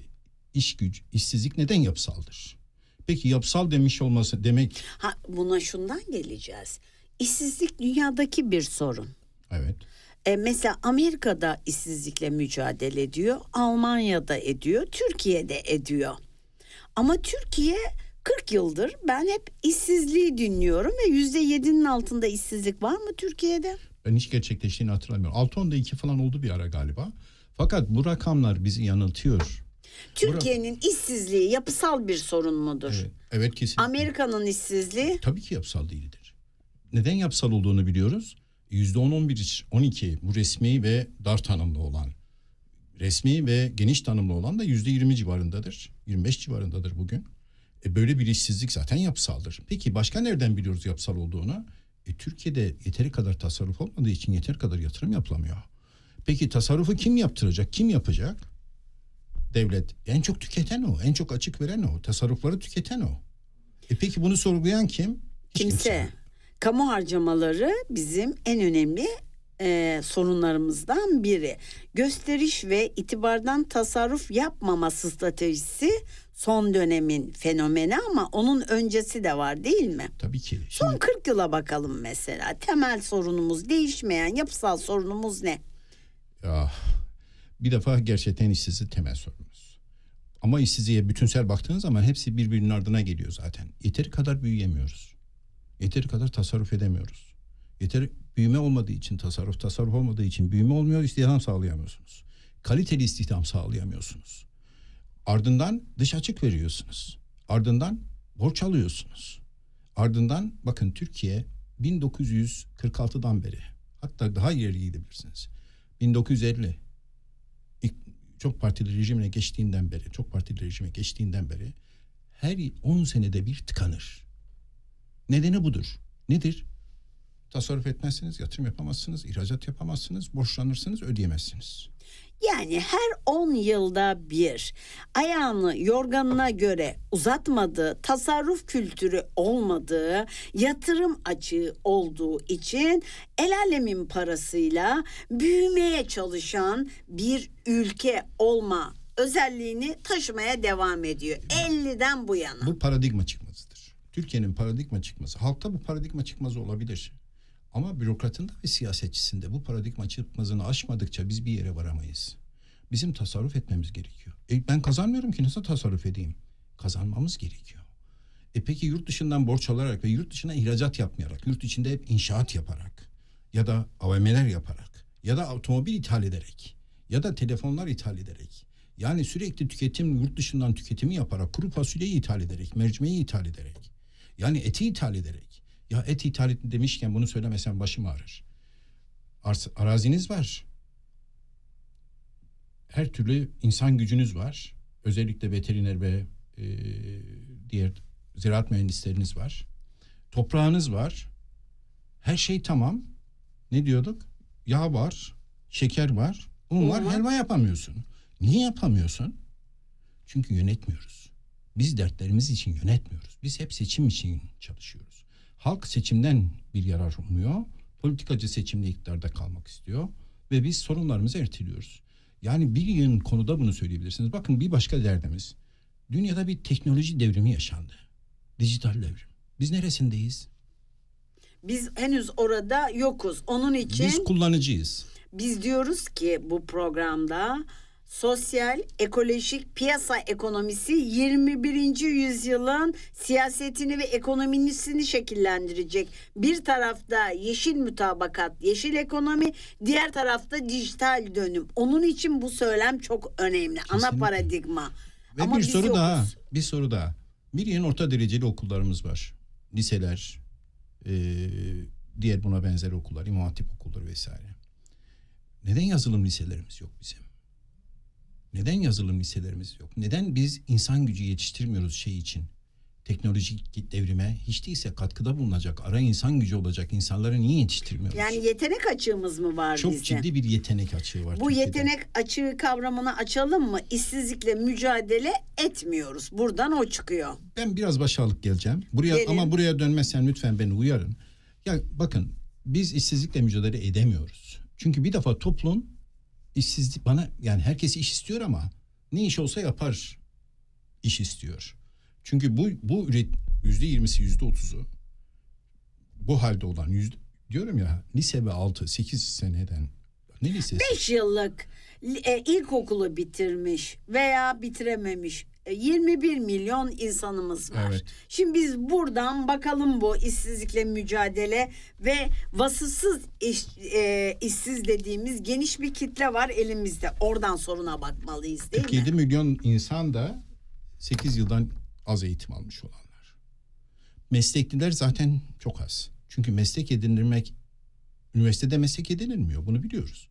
iş güç, işsizlik neden yapısaldır? Peki yapısal demiş olması demek... Buna şundan geleceğiz. İşsizlik dünyadaki bir sorun. Evet. Mesela Amerika'da işsizlikle mücadele ediyor, Almanya'da ediyor, Türkiye'de ediyor. Ama Türkiye 40 yıldır ben hep işsizliği dinliyorum ve %7'nin altında işsizlik var mı Türkiye'de? Ben hiç gerçekleştiğini hatırlamıyorum. 6.2 falan oldu bir ara galiba. Fakat bu rakamlar bizi yanıltıyor. Türkiye'nin işsizliği yapısal bir sorun mudur? Evet, evet kesinlikle. Amerika'nın işsizliği? Tabii ki yapısal değildir. Neden yapısal olduğunu biliyoruz. %10-12 bu resmi ve dar tanımlı olan. Resmi ve geniş tanımlı olan da %20 civarındadır. 25 civarındadır bugün. Böyle bir işsizlik zaten yapısaldır. Peki başka nereden biliyoruz yapısal olduğunu? Türkiye'de yeteri kadar tasarruf olmadığı için yeteri kadar yatırım yapılamıyor. Peki tasarrufu kim yaptıracak? Kim yapacak? Devlet. En çok tüketen o. En çok açık veren o. Tasarrufları tüketen o. Peki bunu sorgulayan kim? Hiç Kimse. Kamu harcamaları bizim en önemli sorunlarımızdan biri. Gösteriş ve itibardan tasarruf yapmama stratejisi son dönemin fenomeni ama onun öncesi de var değil mi? Tabii ki. Son 40 yıla bakalım mesela. Temel sorunumuz, değişmeyen yapısal sorunumuz ne? Bir defa gerçekten işsizlik temel sorunumuz. Ama işsizliğe bütünsel baktığınız zaman hepsi birbirinin ardına geliyor zaten. Yeteri kadar büyüyemiyoruz. Yeteri kadar tasarruf edemiyoruz. Yeteri büyüme olmadığı için tasarruf olmadığı için büyüme olmuyor, istihdam sağlayamıyorsunuz. Kaliteli istihdam sağlayamıyorsunuz. Ardından dış açık veriyorsunuz. Ardından borç alıyorsunuz. Ardından bakın Türkiye 1946'dan beri, hatta daha ileri gidebilirsiniz. 1950 çok partili rejime geçtiğinden beri her 10 senede bir tıkanır. Nedeni budur. Nedir? Tasarruf etmezsiniz, yatırım yapamazsınız, ihracat yapamazsınız, borçlanırsınız, ödeyemezsiniz. Yani her 10 yılda bir ayağını yorganına göre uzatmadığı, tasarruf kültürü olmadığı, yatırım açığı olduğu için el alemin parasıyla büyümeye çalışan bir ülke olma özelliğini taşımaya devam ediyor. 50'den bu yana. Bu paradigma çıkmazıdır. Türkiye'nin paradigma çıkması. Halkta bu paradigma çıkmazı olabilir. Ama bürokratında ve siyasetçisinde bu paradigma çıkmazını aşmadıkça biz bir yere varamayız. Bizim tasarruf etmemiz gerekiyor. Ben kazanmıyorum ki nasıl tasarruf edeyim? Kazanmamız gerekiyor. Peki yurt dışından borç alarak ve yurt dışına ihracat yapmayarak, yurt içinde hep inşaat yaparak ya da AVM'ler yaparak ya da otomobil ithal ederek ya da telefonlar ithal ederek, yani sürekli yurt dışından tüketimi yaparak, kuru fasulyeyi ithal ederek, mercimeği ithal ederek, yani eti ithal ederek. Ya et ithal demişken bunu söylemesem başım ağrır. Araziniz var. Her türlü insan gücünüz var. Özellikle veteriner ve diğer ziraat mühendisleriniz var. Toprağınız var. Her şey tamam. Ne diyorduk? Yağ var, şeker var, un var, helva yapamıyorsun. Niye yapamıyorsun? Çünkü yönetmiyoruz. Biz dertlerimiz için yönetmiyoruz. Biz hep seçim için çalışıyoruz. Halk seçimden bir yarar umuyor. Politikacı seçimle iktidarda kalmak istiyor. Ve biz sorunlarımızı erteliyoruz. Yani bir yığın konuda bunu söyleyebilirsiniz. Bakın bir başka derdimiz. Dünyada bir teknoloji devrimi yaşandı. Dijital devrim. Biz neresindeyiz? Biz henüz orada yokuz. Onun için Biz kullanıcıyız. biz diyoruz ki bu programda sosyal, ekolojik piyasa ekonomisi 21. yüzyılın siyasetini ve ekonomisini şekillendirecek. Bir tarafta yeşil mütabakat, yeşil ekonomi, diğer tarafta dijital dönüm. Onun için bu söylem çok önemli. Kesinlikle. Ana paradigma. Ve Ama bir biz soru yokuz. daha. Bir soru daha. Bir yeni orta dereceli okullarımız var. Liseler, diğer buna benzer okullar, İmam Hatip okulları vesaire. Neden yazılım liselerimiz yok bizim? Neden yazılım liselerimiz yok? Neden biz insan gücü yetiştirmiyoruz şey için? Teknolojik devrime hiç değilse katkıda bulunacak, ara insan gücü olacak insanları niye yetiştirmiyoruz? Yani yetenek açığımız mı var çok bizde? ciddi bir yetenek açığı var. Bu Türkiye'de. yetenek açığı kavramını açalım mı? İşsizlikle mücadele etmiyoruz. Buradan o çıkıyor. Ben biraz başa alıp geleceğim. Gelin. Ama buraya dönmezsen lütfen beni uyarın. Ya bakın biz işsizlikle mücadele edemiyoruz. Çünkü bir defa toplum işsizlik yani herkes iş istiyor ama ne iş olsa yapar iş istiyor. Çünkü bu %20'si %30'u bu halde olan diyorum ya, lise ve 6-8 seneden, ne lisesi? 5 yıllık ilkokulu bitirmiş veya bitirememiş 21 milyon insanımız var. Evet. Şimdi biz buradan bakalım, bu işsizlikle mücadele ve vasıfsız işsiz dediğimiz geniş bir kitle var elimizde. Oradan soruna bakmalıyız, değil 47 mi? milyon insan da 8 yıldan az eğitim almış olanlar. Meslekliler zaten çok az. Çünkü meslek edindirmek, üniversitede meslek edinilmiyor. Bunu biliyoruz.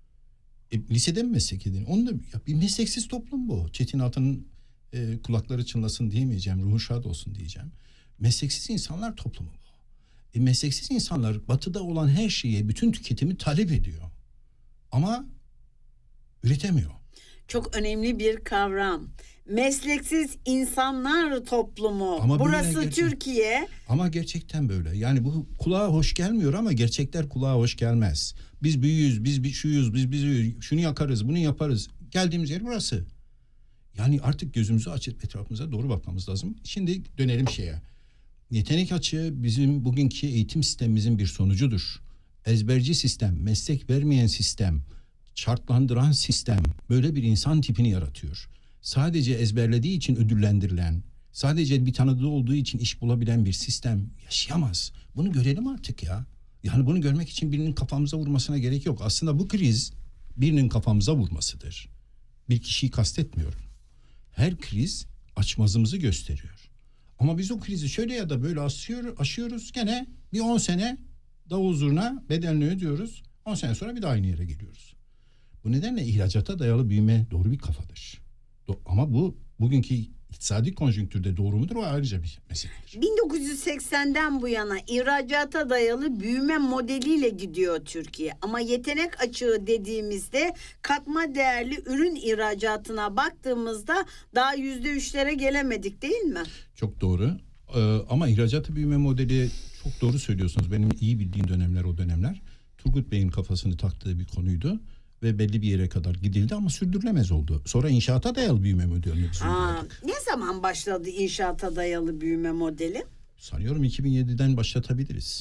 Lisede mi meslek ediniliyor? Onu da ya, bir mesleksiz toplum bu. Çetin Altan'ın kulakları çınlasın diyemeyeceğim, ruhu şad olsun diyeceğim. Mesleksiz insanlar toplumu bu. Mesleksiz insanlar batıda olan her şeye, bütün tüketimi talep ediyor. Ama üretemiyor. Çok önemli bir kavram. Mesleksiz insanlar toplumu. Ama burası Türkiye. Ama gerçekten böyle. Yani bu kulağa hoş gelmiyor ama gerçekler kulağa hoş gelmez. Biz büyüyüz, biz şuyuz, biz şunu yakarız, bunu yaparız. Geldiğimiz yer burası. Yani artık gözümüzü açıp etrafımıza doğru bakmamız lazım. Şimdi dönelim şeye. Yetenek açığı bizim bugünkü eğitim sistemimizin bir sonucudur. Ezberci sistem, meslek vermeyen sistem, şartlandıran sistem böyle bir insan tipini yaratıyor. Sadece ezberlediği için ödüllendirilen, sadece bir tanıdığı olduğu için iş bulabilen bir sistem yaşayamaz. Bunu görelim artık ya. Yani bunu görmek için birinin kafamıza vurmasına gerek yok. Aslında bu kriz birinin kafamıza vurmasıdır. Bir kişiyi kastetmiyorum. Her kriz açmazımızı gösteriyor. Ama biz o krizi şöyle ya da böyle aşıyoruz. Gene bir 10 sene davul zurna bedelini ödüyoruz. 10 sene sonra bir daha aynı yere geliyoruz. Bu nedenle ihracata dayalı büyüme doğru bir kafadır. Ama bu bugünkü iktisadi konjonktürde doğru mudur, o ayrıca bir meseledir. 1980'den bu yana ihracata dayalı büyüme modeliyle gidiyor Türkiye. Ama yetenek açığı dediğimizde katma değerli ürün ihracatına baktığımızda daha %3'lere gelemedik, değil mi? Çok doğru. Ama ihracatı büyüme modeli, çok doğru söylüyorsunuz. Benim iyi bildiğim dönemler o dönemler. Turgut Bey'in kafasını taktığı bir konuydu. Ve belli bir yere kadar gidildi ama sürdürülemez oldu. Sonra inşaata dayalı büyüme modelini uyguladık. Ne zaman başladı inşaata dayalı büyüme modeli? Sanıyorum 2007'den başlatabiliriz.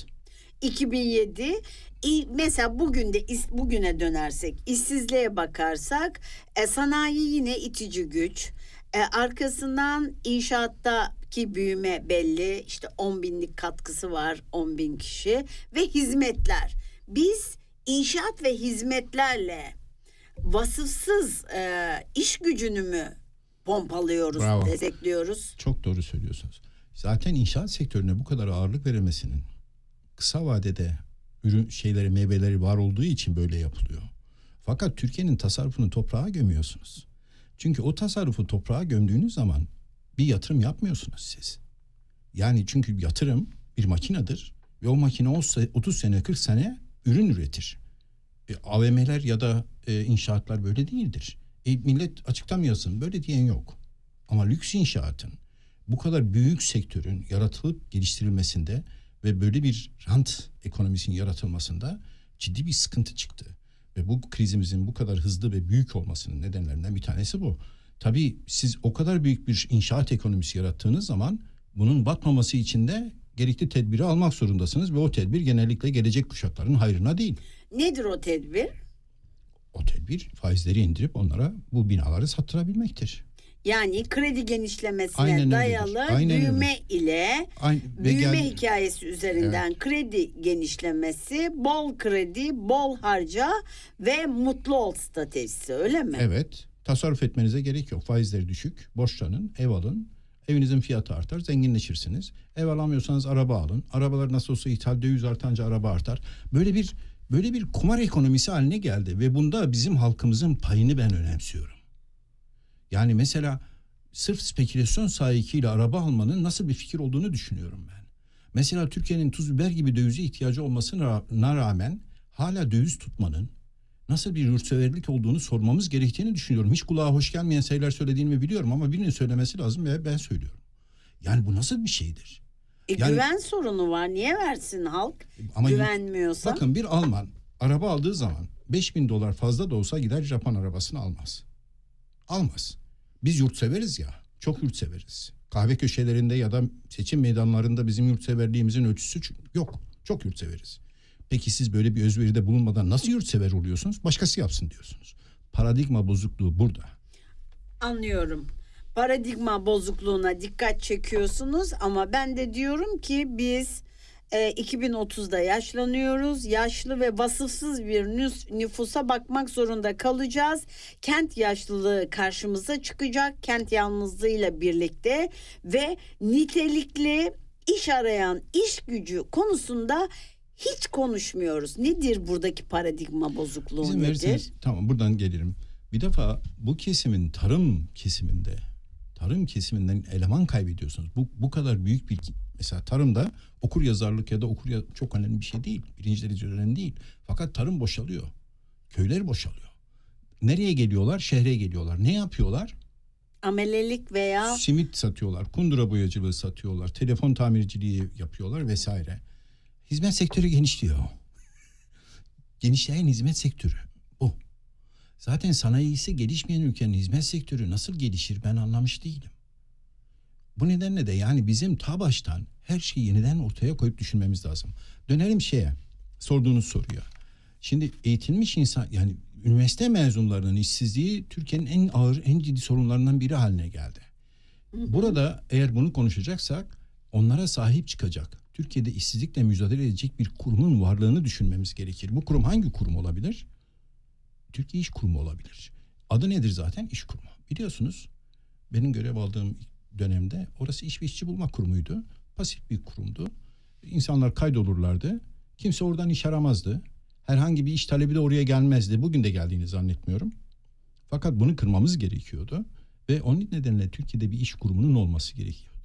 2007. Mesela bugüne dönersek, işsizliğe bakarsak sanayi yine itici güç. Arkasından inşaattaki büyüme belli. İşte 10 binlik katkısı var, 10 bin kişi ve hizmetler. Biz İnşaat ve hizmetlerle vasıfsız iş gücünü mü pompalıyoruz, Bravo. destekliyoruz? Çok doğru söylüyorsunuz. Zaten inşaat sektörüne bu kadar ağırlık verilmesinin kısa vadede meyveleri var olduğu için böyle yapılıyor. Fakat Türkiye'nin tasarrufunu toprağa gömüyorsunuz. Çünkü o tasarrufu toprağa gömdüğünüz zaman bir yatırım yapmıyorsunuz siz. Yani çünkü yatırım bir makinedir ve o makine 30 sene 40 sene ürün üretir. AVM'ler ya da inşaatlar böyle değildir. Millet açıktan mı yazsın? Böyle diyen yok. Ama lüks inşaatın, bu kadar büyük sektörün yaratılıp geliştirilmesinde ve böyle bir rant ekonomisinin yaratılmasında ciddi bir sıkıntı çıktı. Ve bu krizimizin bu kadar hızlı ve büyük olmasının nedenlerinden bir tanesi bu. Tabii siz o kadar büyük bir inşaat ekonomisi yarattığınız zaman bunun batmaması için de gerekli tedbiri almak zorundasınız ve o tedbir genellikle gelecek kuşakların hayrına değil. Nedir o tedbir? O tedbir faizleri indirip onlara bu binaları sattırabilmektir. Yani kredi genişlemesine Aynen dayalı Aynen büyüme ile hikayesi üzerinden Evet. kredi genişlemesi, bol kredi, bol harca ve mutlu ol stratejisi, öyle mi? Evet, tasarruf etmenize gerek yok. Faizleri düşük, borçlanın, ev alın. Evinizin fiyatı artar, zenginleşirsiniz. Ev alamıyorsanız araba alın. Arabalar nasıl olsa ithal döviz artanca araba artar. Böyle bir kumar ekonomisi haline geldi ve bunda bizim halkımızın payını ben önemsiyorum. Yani mesela sırf spekülasyon sahikiyle araba almanın nasıl bir fikir olduğunu düşünüyorum ben. Mesela Türkiye'nin tuz biber gibi dövize ihtiyacı olmasına rağmen hala döviz tutmanın nasıl bir yurtseverlik olduğunu sormamız gerektiğini düşünüyorum. Hiç kulağa hoş gelmeyen şeyler söylediğimi biliyorum ama birinin söylemesi lazım ve ben söylüyorum. Yani bu nasıl bir şeydir? Yani, güven sorunu var. Niye versin halk? ama Güvenmiyorsa. Bakın, bir Alman araba aldığı zaman $5.000 fazla da olsa gider Japon arabasını almaz. Almaz. Biz yurtseveriz ya. Çok yurtseveriz. Kahve köşelerinde ya da seçim meydanlarında bizim yurtseverliğimizin ölçüsü yok. Çok yurtseveriz. Peki siz böyle bir özveride bulunmadan nasıl yurtsever oluyorsunuz? Başkası yapsın diyorsunuz. Paradigma bozukluğu burada. Anlıyorum. Paradigma bozukluğuna dikkat çekiyorsunuz ama ben de diyorum ki biz 2030'da yaşlanıyoruz. Yaşlı ve vasıfsız bir nüfusa bakmak zorunda kalacağız. Kent yaşlılığı karşımıza çıkacak. Kent yalnızlığıyla birlikte ve nitelikli iş arayan iş gücü konusunda hiç konuşmuyoruz. Nedir buradaki paradigma bozukluğu İzin nedir? verirseniz, tamam, buradan gelirim. Bir defa bu kesimin tarım kesiminden eleman kaybediyorsunuz. Bu kadar büyük bir, mesela tarımda okur yazarlık ya da çok önemli bir şey değil. Birinci derece önemli değil. Fakat tarım boşalıyor. Köyler boşalıyor. Nereye geliyorlar? Şehre geliyorlar. Ne yapıyorlar? Amelelik veya Simit satıyorlar. Kundura boyacılığı satıyorlar. Telefon tamirciliği yapıyorlar vesaire. Hizmet sektörü genişliyor. Genişleyen hizmet sektörü bu. Zaten sanayisi gelişmeyen ülkenin hizmet sektörü nasıl gelişir ben anlamış değilim. Bu nedenle de yani bizim ta baştan her şeyi yeniden ortaya koyup düşünmemiz lazım. Dönelim sorduğunuz soruya. Şimdi eğitilmiş insan, yani üniversite mezunlarının işsizliği Türkiye'nin en ağır, en ciddi sorunlarından biri haline geldi. Burada eğer bunu konuşacaksak onlara sahip çıkacak, Türkiye'de işsizlikle mücadele edecek bir kurumun varlığını düşünmemiz gerekir. Bu kurum hangi kurum olabilir? Türkiye İş Kurumu olabilir. Adı nedir zaten? İş Kurumu. Biliyorsunuz benim görev aldığım dönemde orası iş ve işçi bulma kurumuydu. Pasif bir kurumdu. İnsanlar kaydolurlardı. Kimse oradan iş aramazdı. Herhangi bir iş talebi de oraya gelmezdi. Bugün de geldiğini zannetmiyorum. Fakat bunu kırmamız gerekiyordu. Ve onun nedenle Türkiye'de bir iş kurumunun olması gerekiyordu.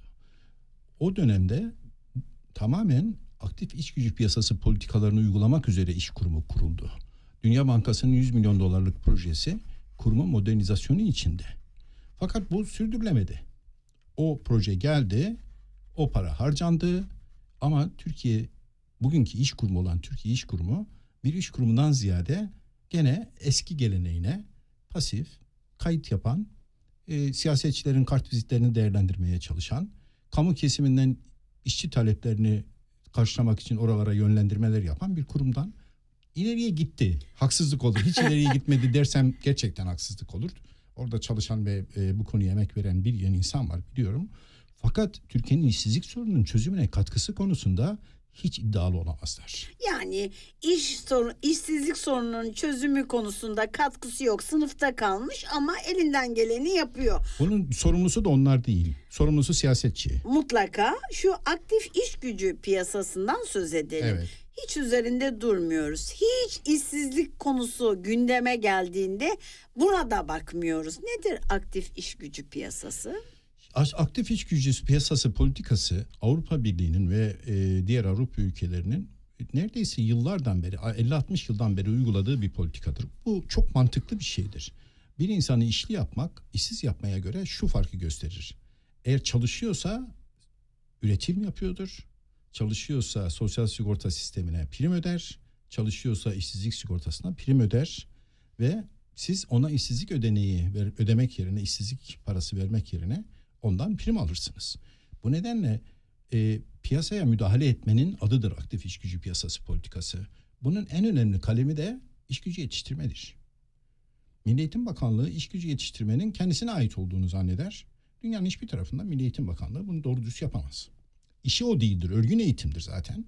O dönemde tamamen aktif iş gücü piyasası politikalarını uygulamak üzere iş kurumu kuruldu. Dünya Bankası'nın 100 milyon dolarlık projesi kurumun modernizasyonu içinde. Fakat bu sürdürülemedi. O proje geldi, o para harcandı ama Türkiye, bugünkü iş kurumu olan Türkiye İş Kurumu bir iş kurumundan ziyade gene eski geleneğine pasif, kayıt yapan, siyasetçilerin kartvizitlerini değerlendirmeye çalışan, kamu kesiminden işçi taleplerini karşılamak için oralara yönlendirmeler yapan bir kurumdan ileriye gitti. Haksızlık olur. Hiç ileriye gitmedi dersem gerçekten haksızlık olur. Orada çalışan ve bu konuya emek veren bir yeni insan var biliyorum. Fakat Türkiye'nin işsizlik sorununun çözümüne katkısı konusunda hiç iddialı olamazlar. yani işsizlik sorununun çözümü konusunda katkısı yok. Sınıfta kalmış ama elinden geleni yapıyor. Bunun sorumlusu da onlar değil. Sorumlusu siyasetçi. Mutlaka şu aktif iş gücü piyasasından söz edelim. Evet. Hiç üzerinde durmuyoruz. Hiç işsizlik konusu gündeme geldiğinde buna da bakmıyoruz. Nedir aktif iş gücü piyasası? Aktif iş gücü piyasası politikası Avrupa Birliği'nin ve diğer Avrupa ülkelerinin neredeyse yıllardan beri, 50-60 yıldan beri uyguladığı bir politikadır. Bu çok mantıklı bir şeydir. Bir insanı işli yapmak, işsiz yapmaya göre şu farkı gösterir. Eğer çalışıyorsa üretim yapıyordur. Çalışıyorsa sosyal sigorta sistemine prim öder. Çalışıyorsa işsizlik sigortasına prim öder. Ve siz ona işsizlik ödeneği ödemek yerine, işsizlik parası vermek yerine ondan prim alırsınız. Bu nedenle piyasaya müdahale etmenin adıdır aktif iş gücü piyasası politikası. Bunun en önemli kalemi de iş gücü yetiştirmedir. Milli Eğitim Bakanlığı iş gücü yetiştirmenin kendisine ait olduğunu zanneder. Dünyanın hiçbir tarafında Milli Eğitim Bakanlığı bunu doğru düz yapamaz. İşi o değildir, örgün eğitimdir zaten.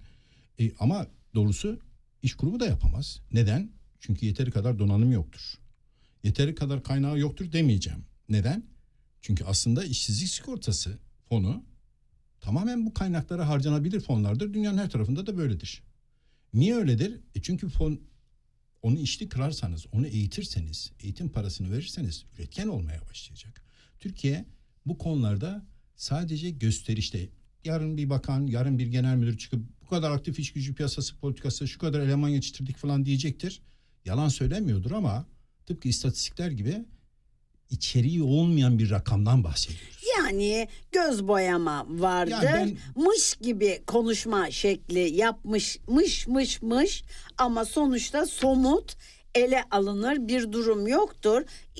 Ama doğrusu iş kurumu da yapamaz. Neden? Çünkü yeteri kadar donanım yoktur. Yeteri kadar kaynağı yoktur demeyeceğim. Neden? Çünkü aslında işsizlik sigortası fonu tamamen bu kaynaklara harcanabilir fonlardır. Dünyanın her tarafında da böyledir. Niye öyledir? Çünkü fon, onu işli kırarsanız, onu eğitirseniz, eğitim parasını verirseniz üretken olmaya başlayacak. Türkiye bu konularda sadece gösterişte, yarın bir bakan, yarın bir genel müdür çıkıp bu kadar aktif iş gücü piyasası politikası, şu kadar eleman yetiştirdik falan diyecektir. Yalan söylemiyordur ama tıpkı istatistikler gibi içeriği olmayan bir rakamdan bahsediyoruz. Yani göz boyama vardır. Yani mış gibi konuşma şekli yapmış, mış ama sonuçta somut ele alınır bir durum yoktur.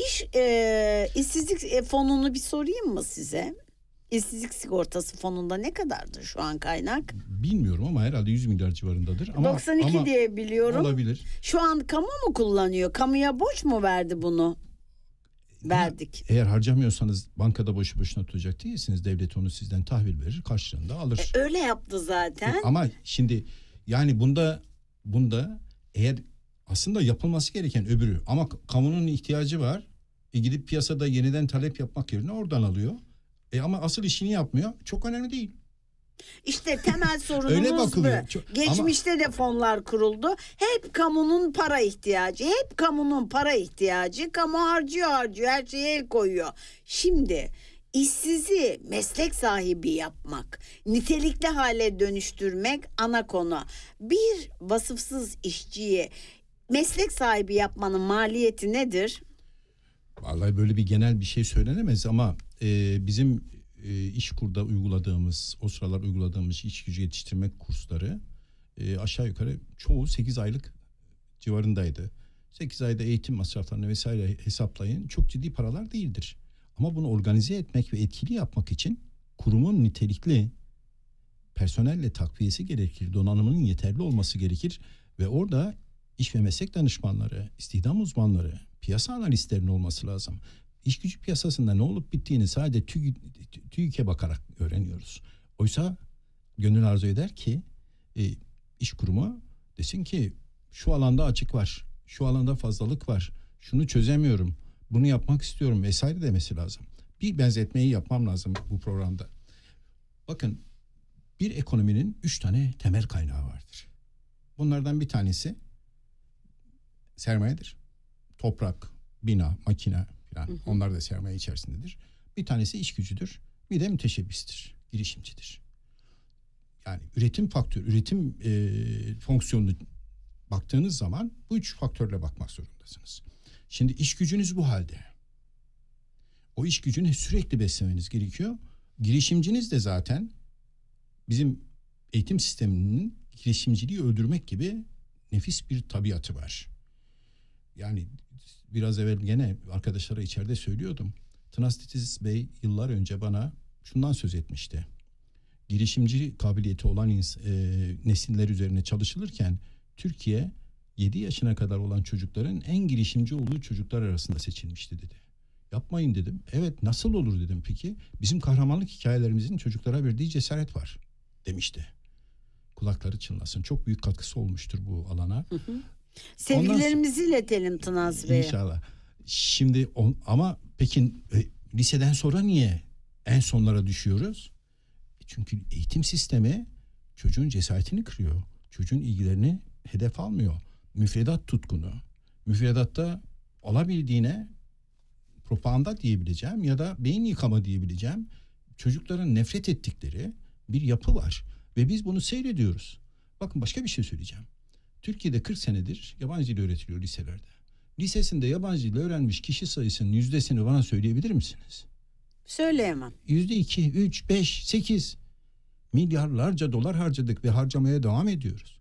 İşsizlik fonunu bir sorayım mı size? İşsizlik sigortası fonunda ne kadardır şu an kaynak? Bilmiyorum ama herhalde 100 milyar civarındadır. Ama, 92 diye biliyorum. Olabilir. Şu an kamu mu kullanıyor? Kamuya borç mu verdi bunu? Verdik. Eğer harcamıyorsanız bankada boşu boşuna tutacak değilsiniz. Devlet onu sizden tahvil verir, karşılığında alır. Öyle yaptı zaten. Ama şimdi yani bunda eğer aslında yapılması gereken öbürü, ama kamunun ihtiyacı var. Gidip piyasada yeniden talep yapmak yerine oradan alıyor. Ama asıl işini yapmıyor. Çok önemli değil. İşte temel Öyle sorunumuz bu. bakılıyor. Geçmişte de fonlar kuruldu. Hep kamunun para ihtiyacı. Hep kamunun para ihtiyacı. Kamu harcıyor. Her şeye el koyuyor. Şimdi işsizi meslek sahibi yapmak, nitelikli hale dönüştürmek ana konu. Bir vasıfsız işçiyi meslek sahibi yapmanın maliyeti nedir? Vallahi böyle bir genel bir şey söylenemez ama bizim İşkur'da uyguladığımız, o sıralar uyguladığımız iş gücü yetiştirme kursları aşağı yukarı çoğu 8 aylık civarındaydı. 8 ayda eğitim masraflarını vesaire hesaplayın, çok ciddi paralar değildir. Ama bunu organize etmek ve etkili yapmak için kurumun nitelikli personelle takviyesi gerekir, donanımının yeterli olması gerekir ve orada iş ve meslek danışmanları, istihdam uzmanları, piyasa analistlerinin olması lazım. İş gücü piyasasında ne olup bittiğini sadece TÜİK'e bakarak öğreniyoruz. Oysa gönül arzu eder ki iş kurumu desin ki şu alanda açık var, şu alanda fazlalık var, şunu çözemiyorum, bunu yapmak istiyorum vesaire demesi lazım. Bir benzetmeyi yapmam lazım bu programda. Bakın, bir ekonominin 3 tane temel kaynağı vardır. Bunlardan bir tanesi sermayedir. Toprak, bina, makine falan, onlar da sermaye içerisindedir. Bir tanesi iş gücüdür. Bir de müteşebbistir, girişimcidir. Yani üretim faktörü, üretim fonksiyonunu baktığınız zaman bu 3 faktörle bakmak zorundasınız. Şimdi iş gücünüz bu halde. O iş gücünü sürekli beslemeniz gerekiyor. Girişimciniz de zaten bizim eğitim sisteminin girişimciliği öldürmek gibi nefis bir tabiatı var. Yani biraz evvel gene arkadaşlara içeride söylüyordum. Tınaz Bey yıllar önce bana şundan söz etmişti. Girişimci kabiliyeti olan nesiller üzerine çalışılırken Türkiye 7 yaşına kadar olan çocukların en girişimci olduğu çocuklar arasında seçilmişti dedi. Yapmayın dedim. Evet, nasıl olur dedim peki. Bizim kahramanlık hikayelerimizin çocuklara verdiği cesaret var demişti. Kulakları çınlasın. Çok büyük katkısı olmuştur bu alana. Sevgilerimizi iletelim Tınaz Bey'e. İnşallah. Şimdi ama peki liseden sonra niye en sonlara düşüyoruz? Çünkü eğitim sistemi çocuğun cesaretini kırıyor. Çocuğun ilgilerini hedef almıyor. Müfredat tutkunu. Müfredatta olabildiğine propaganda diyebileceğim ya da beyin yıkama diyebileceğim çocukların nefret ettikleri bir yapı var. Ve biz bunu seyrediyoruz. Bakın, başka bir şey söyleyeceğim. Türkiye'de 40 senedir yabancı dil öğretiliyor liselerde. Lisesinde yabancı dil öğrenmiş kişi sayısının yüzdesini bana söyleyebilir misiniz? Söyleyemem. %2, 3, 5, 8 milyarlarca dolar harcadık ve harcamaya devam ediyoruz.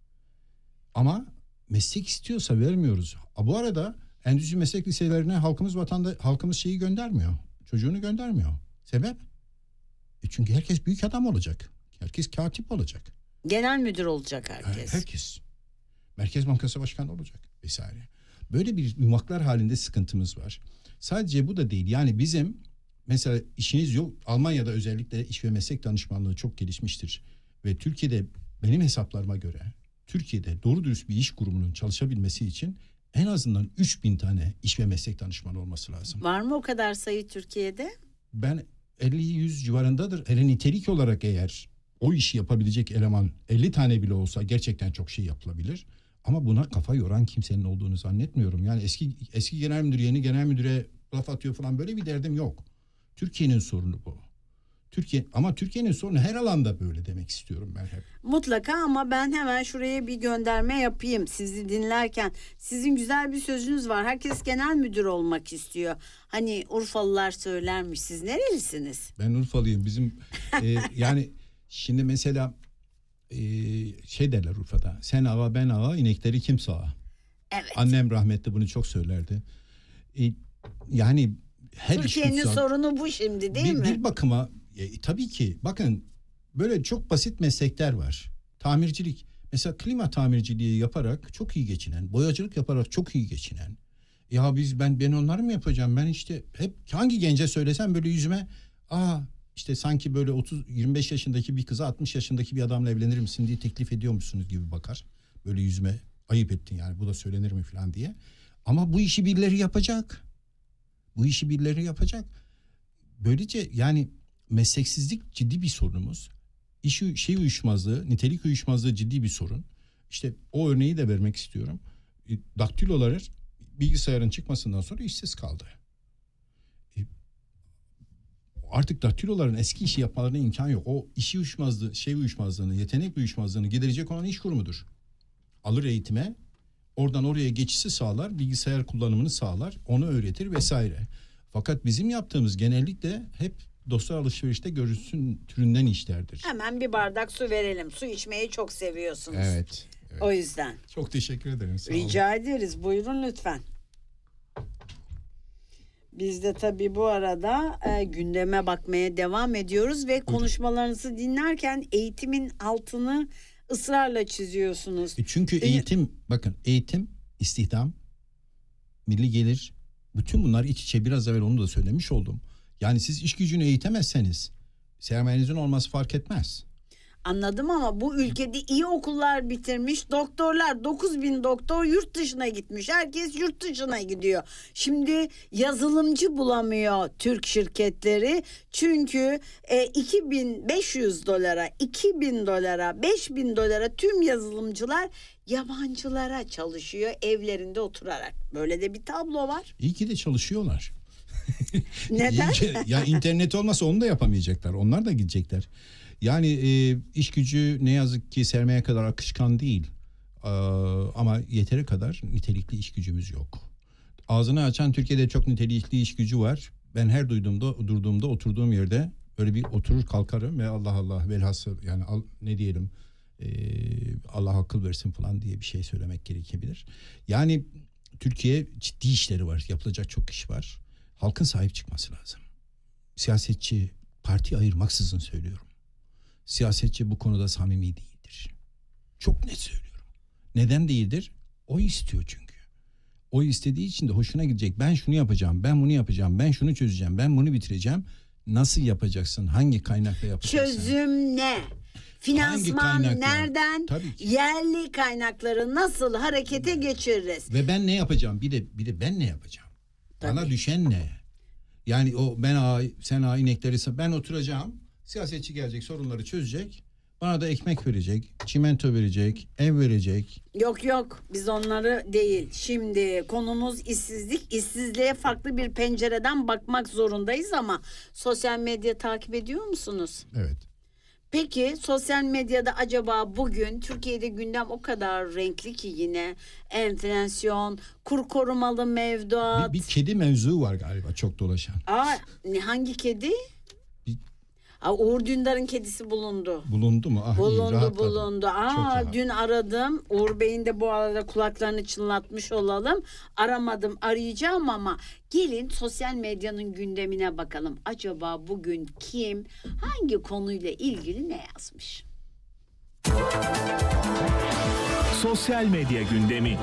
Ama meslek istiyorsa vermiyoruz. Bu arada endüstri meslek liselerine halkımız şeyi göndermiyor. Çocuğunu göndermiyor. Sebep? Çünkü herkes büyük adam olacak. Herkes katip olacak. Genel müdür olacak herkes. Herkes. Merkez Bankası Başkanı olacak vesaire. Böyle bir yumaklar halinde sıkıntımız var. Sadece bu da değil. Yani bizim mesela işiniz yok. Almanya'da özellikle iş ve meslek danışmanlığı çok gelişmiştir. Ve Türkiye'de benim hesaplarıma göre Türkiye'de doğru dürüst bir iş kurumunun çalışabilmesi için en azından 3000 tane iş ve meslek danışmanı olması lazım. Var mı o kadar sayı Türkiye'de? Ben 50-100 civarındadır. Hele nitelik olarak eğer o işi yapabilecek eleman 50 tane bile olsa gerçekten çok şey yapılabilir. Ama buna kafa yoran kimsenin olduğunu zannetmiyorum. Yani eski genel müdür yeni genel müdüre laf atıyor falan, böyle bir derdim yok. Türkiye'nin sorunu bu. Türkiye'nin sorunu her alanda böyle demek istiyorum ben hep. Mutlaka, ama ben hemen şuraya bir gönderme yapayım sizi dinlerken. Sizin güzel bir sözünüz var. Herkes genel müdür olmak istiyor. Hani Urfalılar söylermiş. Siz nerelisiniz? Ben Urfalıyım. Bizim yani şimdi mesela şey derler Urfa'da. Sen ağa ben ağa, inekleri kim sağa? Evet. Annem rahmetli bunu çok söylerdi. Yani her Türkiye'nin iş kutsal. sorunu bu şimdi değil mi? Bir bakıma tabii ki bakın böyle çok basit meslekler var. Tamircilik. Mesela klima tamirciliği yaparak çok iyi geçinen, boyacılık yaparak çok iyi geçinen. Ya ben onları mı yapacağım? Ben işte hep hangi gence söylesem böyle yüzüme işte sanki böyle 25 yaşındaki bir kıza 60 yaşındaki bir adamla evlenir misin diye teklif ediyor musunuz gibi bakar. Böyle yüzüme ayıp ettin yani bu da söylenir mi falan diye. Ama bu işi birileri yapacak. Bu işi birileri yapacak. Böylece yani mesleksizlik ciddi bir sorunumuz. Uyuşmazlığı, nitelik uyuşmazlığı ciddi bir sorun. İşte o örneği de vermek istiyorum. Daktilolar bilgisayarın çıkmasından sonra işsiz kaldı. Artık daktiloların eski işi yapmalarına imkan yok. O işi uyuşmazlığı, uyuşmazlığını, yetenek uyuşmazlığını giderecek olan iş kurumudur. Alır eğitime, oradan oraya geçişi sağlar, bilgisayar kullanımını sağlar, onu öğretir vesaire. Fakat bizim yaptığımız genellikle hep dostlar alışverişte görürsün türünden işlerdir. Hemen bir bardak su verelim. Su içmeyi çok seviyorsunuz. Evet. O yüzden. Çok teşekkür ederim. Sağ olun. Rica ederiz. Buyurun lütfen. Biz de tabii bu arada gündeme bakmaya devam ediyoruz ve konuşmalarınızı dinlerken eğitimin altını ısrarla çiziyorsunuz. Çünkü eğitim, bakın eğitim, istihdam, milli gelir, bütün bunlar iç içe, biraz evvel onu da söylemiş oldum. Yani siz iş gücünü eğitemezseniz sermayenizin olması fark etmez. Anladım ama bu ülkede iyi okullar bitirmiş doktorlar 9.000 doktor yurt dışına gitmiş. Herkes yurt dışına gidiyor. Şimdi yazılımcı bulamıyor Türk şirketleri. Çünkü $2.500, $2.000, $5.000 tüm yazılımcılar yabancılara çalışıyor evlerinde oturarak. Böyle de bir tablo var. İyi ki de çalışıyorlar. Neden? Ya internet olmasa onu da yapamayacaklar. Onlar da gidecekler. Yani iş gücü ne yazık ki sermaye kadar akışkan değil. Ama yeteri kadar nitelikli iş gücümüz yok. Ağzını açan Türkiye'de çok nitelikli iş gücü var. Ben her durduğumda oturduğum yerde böyle bir oturur kalkarım ve Allah Allah velhasıl yani ne diyelim Allah akıl versin falan diye bir şey söylemek gerekebilir. Yani Türkiye ciddi işleri var. Yapılacak çok iş var. Halkın sahip çıkması lazım. Siyasetçi parti ayırmaksızın söylüyorum. Siyasetçi bu konuda samimi değildir. Çok net söylüyorum. Neden değildir? O istiyor çünkü. O istediği için de hoşuna gidecek. Ben şunu yapacağım, ben bunu yapacağım, ben şunu çözeceğim, ben bunu bitireceğim. Nasıl yapacaksın? Hangi kaynakla yapacaksın? Çözüm ne? Finansman nereden? Tabii ki. Yerli kaynakları nasıl harekete geçiririz? Ve ben ne yapacağım? Bir de ben ne yapacağım? Tabii. Bana düşen ne? Yani sen inekleri ben oturacağım. Siyasetçi gelecek, sorunları çözecek. Bana da ekmek verecek, çimento verecek, ev verecek. Yok biz onları değil. Şimdi konumuz işsizlik. İşsizliğe farklı bir pencereden bakmak zorundayız ama sosyal medya takip ediyor musunuz? Evet. Peki sosyal medyada acaba bugün Türkiye'de gündem o kadar renkli ki yine enflasyon, kur korumalı mevduat. Bir kedi mevzu var galiba çok dolaşan. Hangi kedi? Bir- Uğur Dündar'ın kedisi bulundu. Bulundu mu? İyi, rahatladım. Bulundu. Çok rahat. Dün aradım. Uğur Bey'in de bu arada kulaklarını çınlatmış olalım. Aramadım, arayacağım ama gelin sosyal medyanın gündemine bakalım. Acaba bugün kim hangi konuyla ilgili ne yazmış? Sosyal medya gündemi.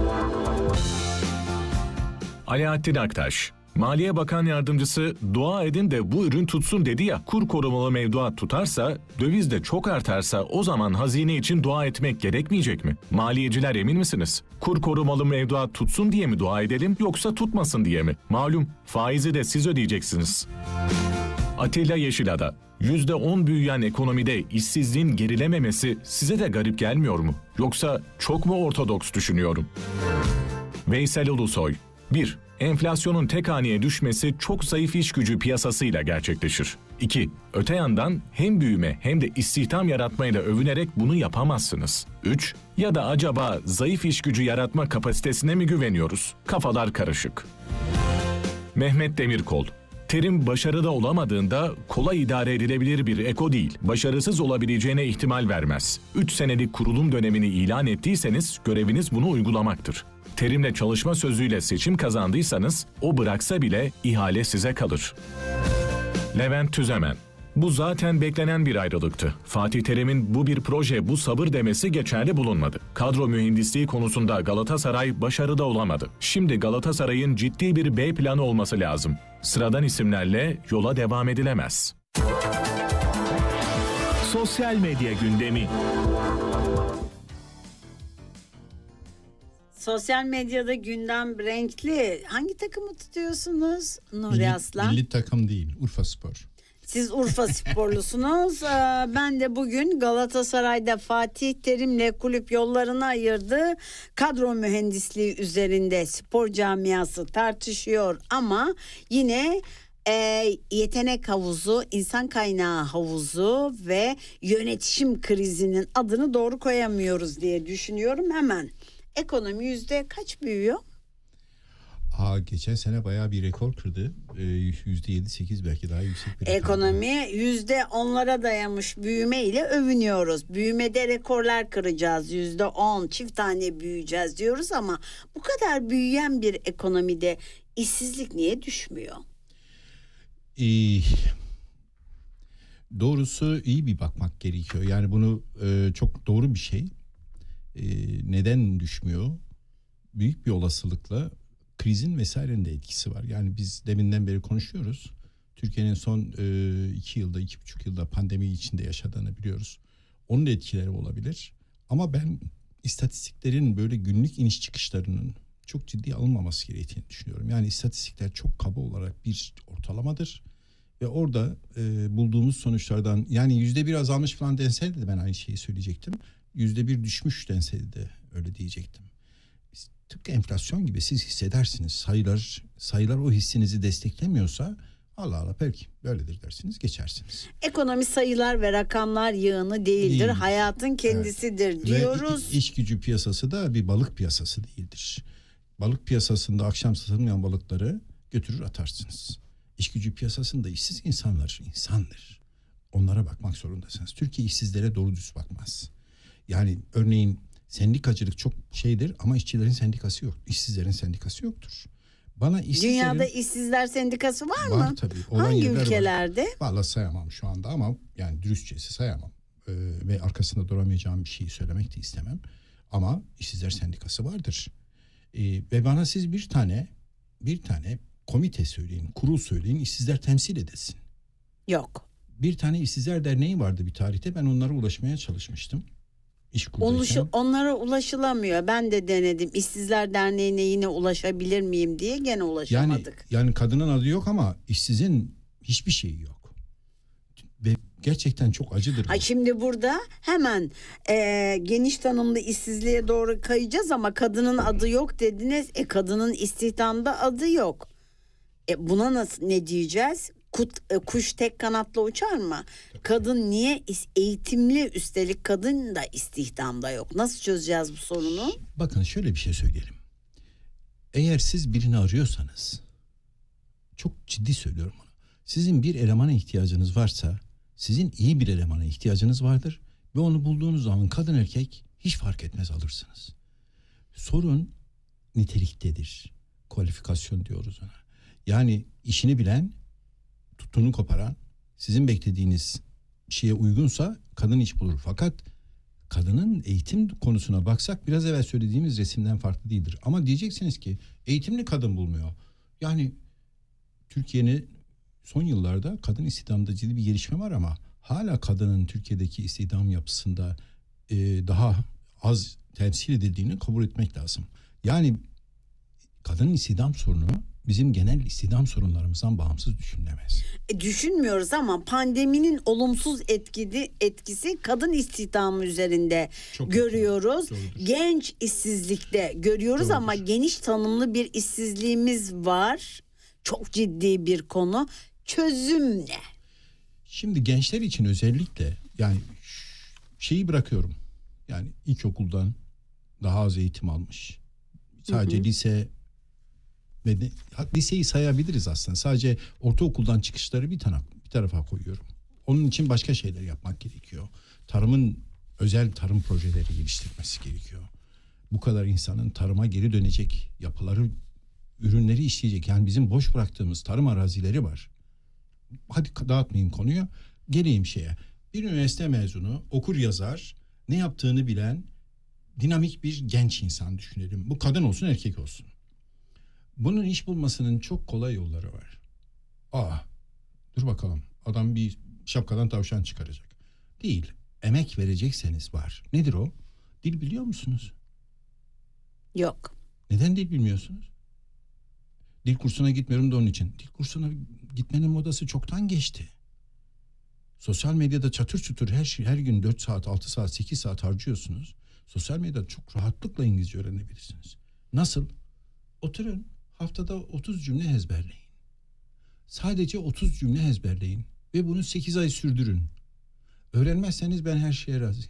Alaaddin Aktaş, Maliye Bakan Yardımcısı dua edin de bu ürün tutsun dedi ya, kur korumalı mevduat tutarsa, döviz de çok artarsa o zaman hazine için dua etmek gerekmeyecek mi? Maliyeciler emin misiniz? Kur korumalı mevduat tutsun diye mi dua edelim yoksa tutmasın diye mi? Malum faizi de siz ödeyeceksiniz. Atilla Yeşilada, %10 büyüyen ekonomide işsizliğin gerilememesi size de garip gelmiyor mu? Yoksa çok mu ortodoks düşünüyorum? Veysel Ulusoy, 1. Enflasyonun tek haneye düşmesi çok zayıf iş gücü piyasasıyla gerçekleşir. 2. Öte yandan hem büyüme hem de istihdam yaratmayla övünerek bunu yapamazsınız. 3. Ya da acaba zayıf iş gücü yaratma kapasitesine mi güveniyoruz? Kafalar karışık. Mehmet Demirkol, terim başarıda olamadığında kolay idare edilebilir bir eko değil, başarısız olabileceğine ihtimal vermez. 3 senelik kurulum dönemini ilan ettiyseniz göreviniz bunu uygulamaktır. terimle çalışma sözüyle seçim kazandıysanız o bıraksa bile ihale size kalır. Levent Tüzemen: Bu zaten beklenen bir ayrılıktı. Fatih Terim'in bu bir proje, bu sabır demesi geçerli bulunmadı. Kadro mühendisliği konusunda Galatasaray başarıda olamadı. Şimdi Galatasaray'ın ciddi bir B planı olması lazım. Sıradan isimlerle yola devam edilemez. Sosyal medya gündemi. Sosyal medyada gündem renkli. Hangi takımı tutuyorsunuz Nuri Aslan? Milli takım değil, Urfaspor. Siz Urfa sporlusunuz. Ben de bugün Galatasaray'da Fatih Terim'le kulüp yollarını ayırdı. Kadro mühendisliği üzerinde spor camiası tartışıyor ama yine yetenek havuzu, insan kaynağı havuzu ve yönetişim krizinin adını doğru koyamıyoruz diye düşünüyorum hemen. Ekonomi yüzde kaç büyüyor? Geçen sene bayağı bir rekor kırdı. %7-8 belki daha yüksek bir rekor. Ekonomi %10'lara dayamış büyümeyle övünüyoruz. Büyümede rekorlar kıracağız, %10 çift tane büyüyeceğiz diyoruz ama bu kadar büyüyen bir ekonomide işsizlik niye düşmüyor? Doğrusu iyi bir bakmak gerekiyor. Yani bunu çok doğru bir şey. Neden düşmüyor? Büyük bir olasılıkla krizin vesairenin de etkisi var. Yani biz deminden beri konuşuyoruz. Türkiye'nin son 2 yılda, 2,5 yılda pandemi içinde yaşadığını biliyoruz. Onun da etkileri olabilir. Ama ben istatistiklerin böyle günlük iniş çıkışlarının çok ciddi alınmaması gerektiğini düşünüyorum. Yani istatistikler çok kaba olarak bir ortalamadır. Ve orada bulduğumuz sonuçlardan yani %1 azalmış falan denseydi de ben aynı şeyi söyleyecektim. %1 düşmüş denseydi de öyle diyecektim. Tıpkı enflasyon gibi siz hissedersiniz. Sayılar o hissinizi desteklemiyorsa Allah Allah belki böyledir dersiniz, geçersiniz. Ekonomi sayılar ve rakamlar yığını değildir. Hayatın kendisidir diyoruz. Ve iş gücü piyasası da bir balık piyasası değildir. Balık piyasasında akşam satılmayan balıkları götürür atarsınız. İş gücü piyasasında işsiz insandır. Onlara bakmak zorundasınız. Türkiye işsizlere doğru düz bakmaz. Yani örneğin sendikacılık çok şeydir ama işçilerin sendikası yok. İşsizlerin sendikası yoktur. Dünyada işsizler sendikası var mı? Var tabii. Hangi ülkelerde? Var. Vallahi sayamam şu anda ama yani dürüstçesi sayamam. Ve arkasında duramayacağım bir şeyi söylemek de istemem. Ama işsizler sendikası vardır. Ve bana siz bir tane komite söyleyin, kurul söyleyin, işsizler temsil edilsin. Yok. Bir tane işsizler derneği vardı bir tarihte. Ben onlara ulaşmaya çalışmıştım. Onlara ulaşılamıyor. Ben de denedim. İşsizler Derneği'ne yine ulaşabilir miyim diye gene ulaşamadık. Yani kadının adı yok ama işsizin hiçbir şeyi yok. Ve gerçekten çok acıdır. Şimdi burada hemen geniş tanımlı işsizliğe doğru kayacağız ama kadının adı yok dediniz. Kadının istihdamda adı yok. Buna ne diyeceğiz? Kuş tek kanatla uçar mı? Kadın niye eğitimli, üstelik kadın da istihdamda yok? Nasıl çözeceğiz bu sorunu? Bakın şöyle bir şey söyleyelim. Eğer siz birini arıyorsanız, çok ciddi söylüyorum bunu. Sizin bir elemana ihtiyacınız varsa, sizin iyi bir elemana ihtiyacınız vardır ve onu bulduğunuz zaman kadın erkek hiç fark etmez alırsınız. Sorun niteliktedir. Kualifikasyon diyoruz ona. Yani işini bilen, tuttuğunu koparan, sizin beklediğiniz şeye uygunsa kadın iş bulur. Fakat kadının eğitim konusuna baksak biraz evvel söylediğimiz resimden farklı değildir. Ama diyeceksiniz ki eğitimli kadın bulmuyor. Yani Türkiye'nin son yıllarda kadın istihdamda ciddi bir gelişme var ama hala kadının Türkiye'deki istihdam yapısında daha az temsil edildiğini kabul etmek lazım. Yani kadının istihdam sorunu bizim genel istihdam sorunlarımızdan bağımsız düşünülemez. Düşünmüyoruz ama pandeminin olumsuz etkisi kadın istihdamı üzerinde çok görüyoruz. Genç işsizlikte görüyoruz. Doğrudur. Ama geniş tanımlı bir işsizliğimiz var. Çok ciddi bir konu. Çözüm ne? Şimdi gençler için özellikle yani şeyi bırakıyorum. Yani ilkokuldan daha az eğitim almış. Sadece lise ve liseyi sayabiliriz aslında. Sadece ortaokuldan çıkışları bir tarafa koyuyorum. Onun için başka şeyler yapmak gerekiyor. Özel tarım projeleri geliştirmesi gerekiyor. bu kadar insanın tarıma geri dönecek yapıları, ürünleri işleyecek. Yani bizim boş bıraktığımız tarım arazileri var. Hadi dağıtmayayım konuyu. Geleyim şeye. Bir üniversite mezunu, okur yazar, ne yaptığını bilen dinamik bir genç insan düşünelim. Bu kadın olsun erkek olsun. Bunun iş bulmasının çok kolay yolları var. Dur bakalım, adam bir şapkadan tavşan çıkaracak. Değil. Emek verecekseniz var. Nedir o? Dil biliyor musunuz? Yok. Neden dil bilmiyorsunuz? Dil kursuna gitmiyorum da onun için. Dil kursuna gitmenin modası çoktan geçti. Sosyal medyada çatır çutur her gün 4 saat, 6 saat, 8 saat harcıyorsunuz. Sosyal medyada çok rahatlıkla İngilizce öğrenebilirsiniz. Nasıl? Oturun, haftada 30 cümle ezberleyin. Sadece 30 cümle ezberleyin ve bunu 8 ay sürdürün. Öğrenmezseniz ben her şeye razıyım.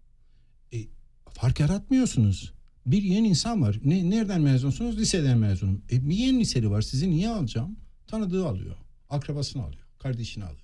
Fark yaratmıyorsunuz. Bir yeni insan var. Nereden mezunsunuz? Liseden mezunum. Bir yeni liseli var. Sizi niye alacağım? Tanıdığı alıyor. Akrabasını alıyor. Kardeşini alıyor.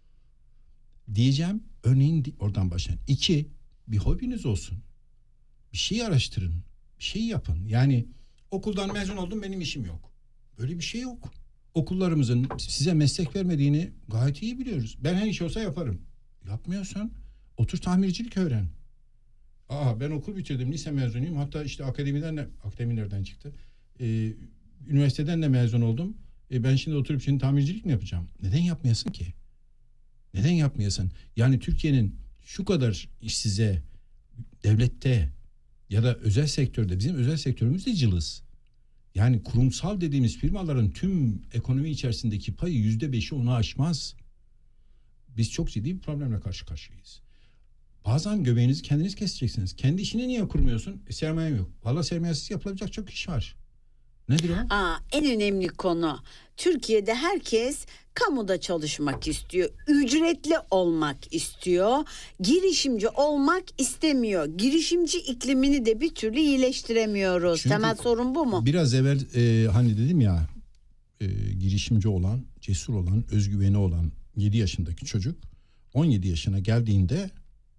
Diyeceğim, örneğin oradan başlayın. 2, bir hobiniz olsun. Bir şey araştırın. Bir şey yapın. Yani okuldan mezun oldum, benim işim yok. Böyle bir şey yok. Okullarımızın size meslek vermediğini gayet iyi biliyoruz. Ben her iş olsa yaparım. Yapmıyorsan otur tamircilik öğren. Ben okul bitirdim, lise mezunuyum. Hatta işte akademi nereden çıktı? Üniversiteden de mezun oldum. Ben şimdi oturup tamircilik mi yapacağım? Neden yapmayasın ki? Neden yapmayasın? Yani Türkiye'nin şu kadar işsize, devlette ya da özel sektörde, bizim özel sektörümüz de cılız. Yani kurumsal dediğimiz firmaların tüm ekonomi içerisindeki payı %5'i onu aşmaz. Biz çok ciddi bir problemle karşı karşıyayız. Bazen göbeğinizi kendiniz keseceksiniz. Kendi işini niye kurmuyorsun? Sermayem yok. Valla sermayesiz yapılabilecek çok iş var. Nedir o? En önemli konu. Türkiye'de herkes kamuda çalışmak istiyor. Ücretli olmak istiyor. Girişimci olmak istemiyor. Girişimci iklimini de bir türlü iyileştiremiyoruz. Çünkü temel sorun bu mu? Biraz evvel hani dedim ya, girişimci olan, cesur olan, özgüveni olan 7 yaşındaki çocuk 17 yaşına geldiğinde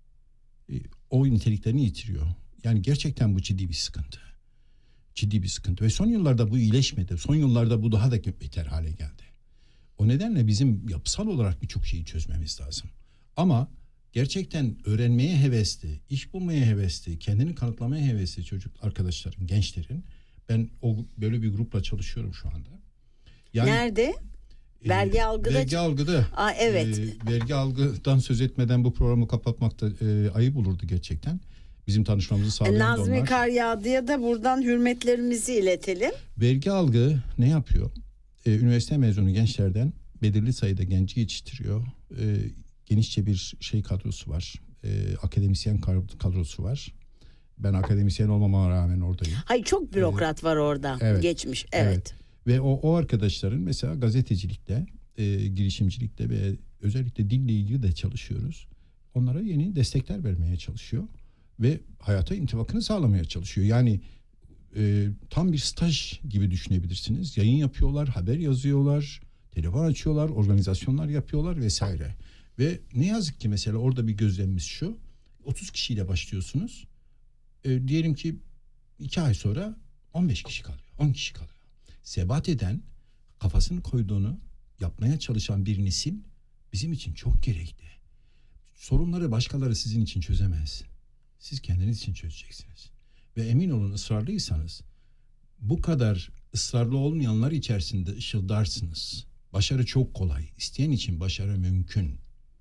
o niteliklerini yitiriyor. Yani gerçekten bu ciddi bir sıkıntı. Ciddi bir sıkıntı ve son yıllarda bu iyileşmedi. Son yıllarda bu daha da beter hale geldi. O nedenle bizim yapısal olarak birçok şeyi çözmemiz lazım. Ama gerçekten öğrenmeye hevesli, iş bulmaya hevesli, kendini kanıtlamaya hevesli çocuk arkadaşların, gençlerin, ben böyle bir grupla çalışıyorum şu anda. Yani, nerede? Vergi algıda. Vergi algıda. Evet. Vergi algıdan söz etmeden bu programı kapatmak da ayıp olurdu gerçekten. Bizim tanışmamızı sağlayan da onlar. Nazmi Karyağdı'ya da buradan hürmetlerimizi iletelim. Vergi algı ne yapıyor? Üniversite mezunu gençlerden belirli sayıda genci yetiştiriyor. Genişçe bir kadrosu var. Akademisyen kadrosu var. Ben akademisyen olmama rağmen oradayım. Hayır, çok bürokrat var orada. Evet, geçmiş. Evet. Ve o arkadaşların mesela gazetecilikte, girişimcilikte ve özellikle dille ilgili de çalışıyoruz. Onlara yeni destekler vermeye çalışıyor ve hayata intibakını sağlamaya çalışıyor. Yani tam bir staj gibi düşünebilirsiniz. Yayın yapıyorlar, haber yazıyorlar, telefon açıyorlar, organizasyonlar yapıyorlar vesaire. Ve ne yazık ki mesela orada bir gözlemimiz şu: 30 kişiyle başlıyorsunuz. Diyelim ki 2 ay sonra 15 kişi kalıyor, 10 kişi kalıyor. Sebat eden, kafasını koyduğunu yapmaya çalışan bir nesil bizim için çok gerekli. Sorunları başkaları sizin için çözemez. Siz kendiniz için çözeceksiniz. Ve emin olun, ısrarlıysanız bu kadar ısrarlı olmayanlar içerisinde ışıldarsınız. Başarı çok kolay. İsteyen için başarı mümkün.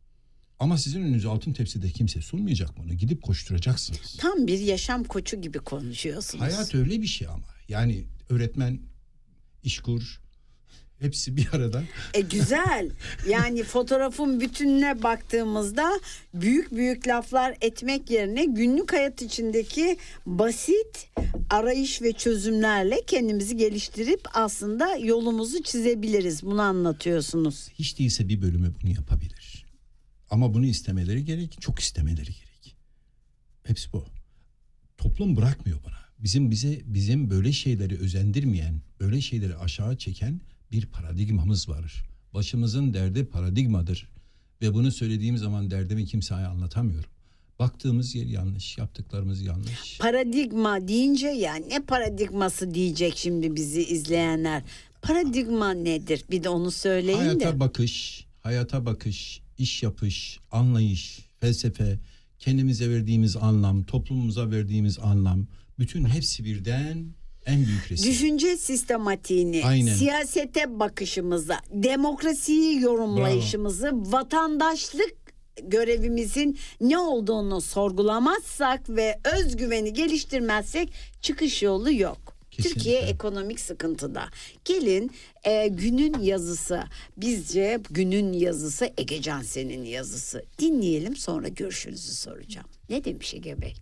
Ama sizin önünüze altın tepside kimse sunmayacak bunu. Gidip koşturacaksınız. Tam bir yaşam koçu gibi konuşuyorsunuz. Hayat öyle bir şey ama. Yani öğretmen, işkur, hepsi bir arada. Güzel. Yani fotoğrafın bütününe baktığımızda büyük büyük laflar etmek yerine günlük hayat içindeki basit arayış ve çözümlerle kendimizi geliştirip aslında yolumuzu çizebiliriz. Bunu anlatıyorsunuz. Hiç değilse bir bölümü bunu yapabilir. Ama bunu istemeleri gerek, çok istemeleri gerek. Hepsi bu. Toplum bırakmıyor bana. Bizim böyle şeyleri özendirmeyen, böyle şeyleri aşağı çeken bir paradigmamız var. Başımızın derdi paradigmadır. Ve bunu söylediğim zaman derdimi kimseye anlatamıyorum. Baktığımız yer yanlış, yaptıklarımız yanlış. Paradigma deyince ya ne paradigması diyecek şimdi bizi izleyenler. Paradigma nedir? Bir de onu söyleyin Hayata bakış, iş yapış, anlayış, felsefe, kendimize verdiğimiz anlam, toplumumuza verdiğimiz anlam, bütün hepsi birden en büyük resim. Düşünce sistematiğini, Aynen. siyasete bakışımızı, demokrasiyi yorumlayışımızı, vatandaşlık görevimizin ne olduğunu sorgulamazsak ve özgüveni geliştirmezsek çıkış yolu yok. Kesinlikle. Türkiye ekonomik sıkıntıda. Gelin günün yazısı, bizce günün yazısı Ege Cansen'in yazısı. Dinleyelim, sonra görüşünüzü soracağım. Ne demiş Ege Bey?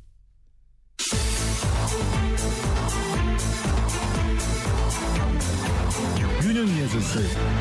Günün yazısı.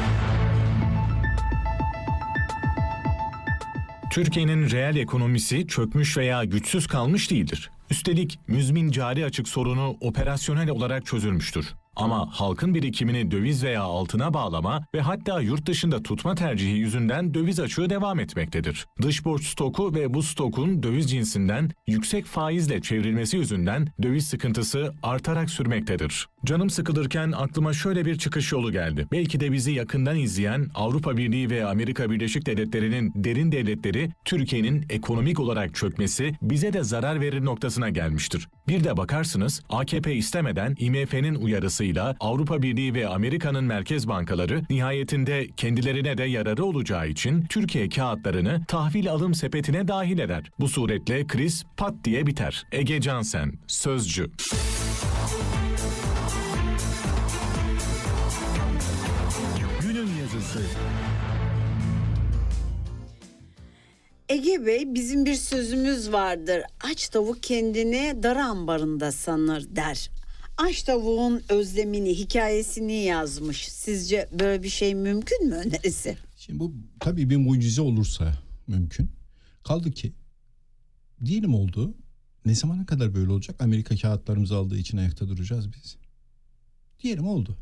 Türkiye'nin reel ekonomisi çökmüş veya güçsüz kalmış değildir. Üstelik müzmin cari açık sorunu operasyonel olarak çözülmüştür. Ama halkın birikimini döviz veya altına bağlama ve hatta yurt dışında tutma tercihi yüzünden döviz açığı devam etmektedir. Dış borç stoku ve bu stokun döviz cinsinden yüksek faizle çevrilmesi yüzünden döviz sıkıntısı artarak sürmektedir. Canım sıkılırken aklıma şöyle bir çıkış yolu geldi. Belki de bizi yakından izleyen Avrupa Birliği ve Amerika Birleşik Devletleri'nin derin devletleri Türkiye'nin ekonomik olarak çökmesi bize de zarar verir noktasına gelmiştir. Bir de bakarsınız AKP istemeden IMF'nin uyarısıyla Avrupa Birliği ve Amerika'nın merkez bankaları nihayetinde kendilerine de yararı olacağı için Türkiye kağıtlarını tahvil alım sepetine dahil eder. Bu suretle kriz pat diye biter. Ege Cansen, Sözcü. Günün yazısı. Ege Bey, bizim bir sözümüz vardır. Aç tavuk kendini dar ambarında sanır der. Aç tavuğun özlemini, hikayesini yazmış. Sizce böyle bir şey mümkün mü, önerisi? Şimdi bu tabii bir mucize olursa mümkün. Kaldı ki diyelim oldu. Ne zamana kadar böyle olacak? Amerika kağıtlarımızı aldığı için ayakta duracağız biz. Diyelim oldu.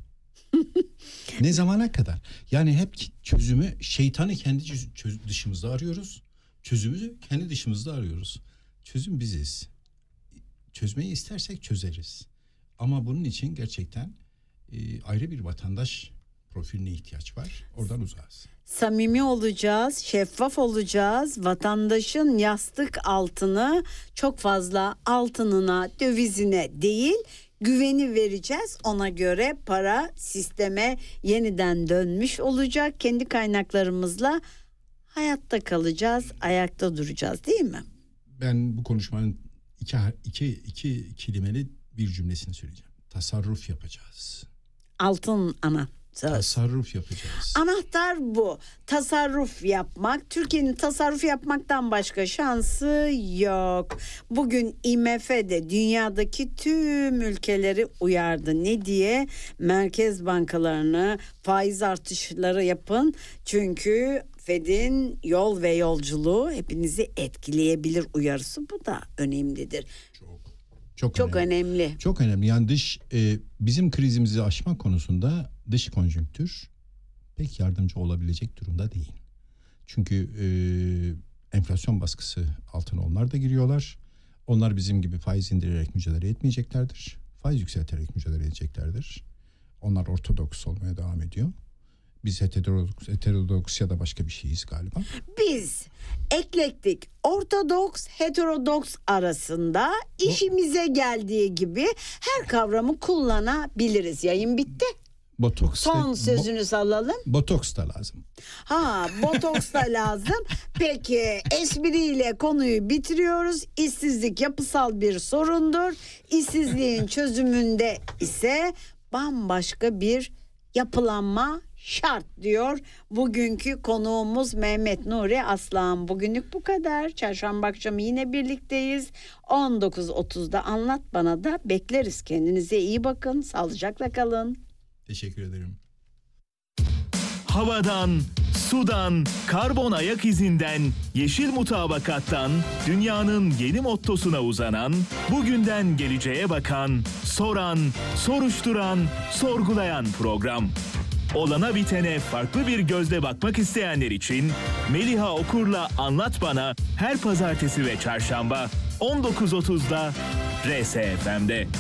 Ne zamana kadar? Yani hep çözümü, şeytanı kendi dışımızda arıyoruz. Çözümü kendi dışımızda arıyoruz. Çözüm biziz. Çözmeyi istersek çözeriz. Ama bunun için gerçekten ayrı bir vatandaş profiline ihtiyaç var. Oradan uzağız. Samimi olacağız, şeffaf olacağız. Vatandaşın yastık altını çok fazla altınına, dövizine değil, güveni vereceğiz. Ona göre para sisteme yeniden dönmüş olacak. Kendi kaynaklarımızla hayatta kalacağız, ayakta duracağız, değil mi? Ben bu konuşmanın iki kelimeli bir cümlesini söyleyeceğim. Tasarruf yapacağız. Altın ana söz. Tasarruf yapacağız. Anahtar bu. Tasarruf yapmak. Türkiye'nin tasarruf yapmaktan başka şansı yok. Bugün IMF de dünyadaki tüm ülkeleri uyardı. Ne diye? Merkez bankalarını faiz artışları yapın. Çünkü Fed'in yol ve yolculuğu hepinizi etkileyebilir uyarısı, bu da önemlidir. Çok önemli. Çok önemli. Yani bizim krizimizi aşmak konusunda dış konjonktür pek yardımcı olabilecek durumda değil. Çünkü enflasyon baskısı altına onlar da giriyorlar. Onlar bizim gibi faiz indirerek mücadele etmeyeceklerdir. Faiz yükselterek mücadele edeceklerdir. Onlar ortodoks olmaya devam ediyor. Biz heterodoks ya da başka bir şeyiz galiba. Biz eklektik, ortodoks, heterodoks arasında işimize geldiği gibi her kavramı kullanabiliriz. Yayın bitti. Botoks. Son sözünüzü alalım. Botoks da lazım. Botoks da lazım. Peki, espriyle konuyu bitiriyoruz. İşsizlik yapısal bir sorundur. İşsizliğin çözümünde ise bambaşka bir yapılanma şart diyor bugünkü konuğumuz Mehmet Nuri Aslan. Bugünlük bu kadar. Çarşamba akşamı yine birlikteyiz. 19.30'da Anlat Bana da bekleriz. Kendinize iyi bakın. Sağlıcakla kalın. Teşekkür ederim. Havadan, sudan, karbon ayak izinden, yeşil mutabakattan, dünyanın yeni mottosuna uzanan, bugünden geleceğe bakan, soran, soruşturan, sorgulayan program. Olana bitene farklı bir gözle bakmak isteyenler için Meliha Okur'la Anlat Bana her pazartesi ve çarşamba 19.30'da RSFM'de.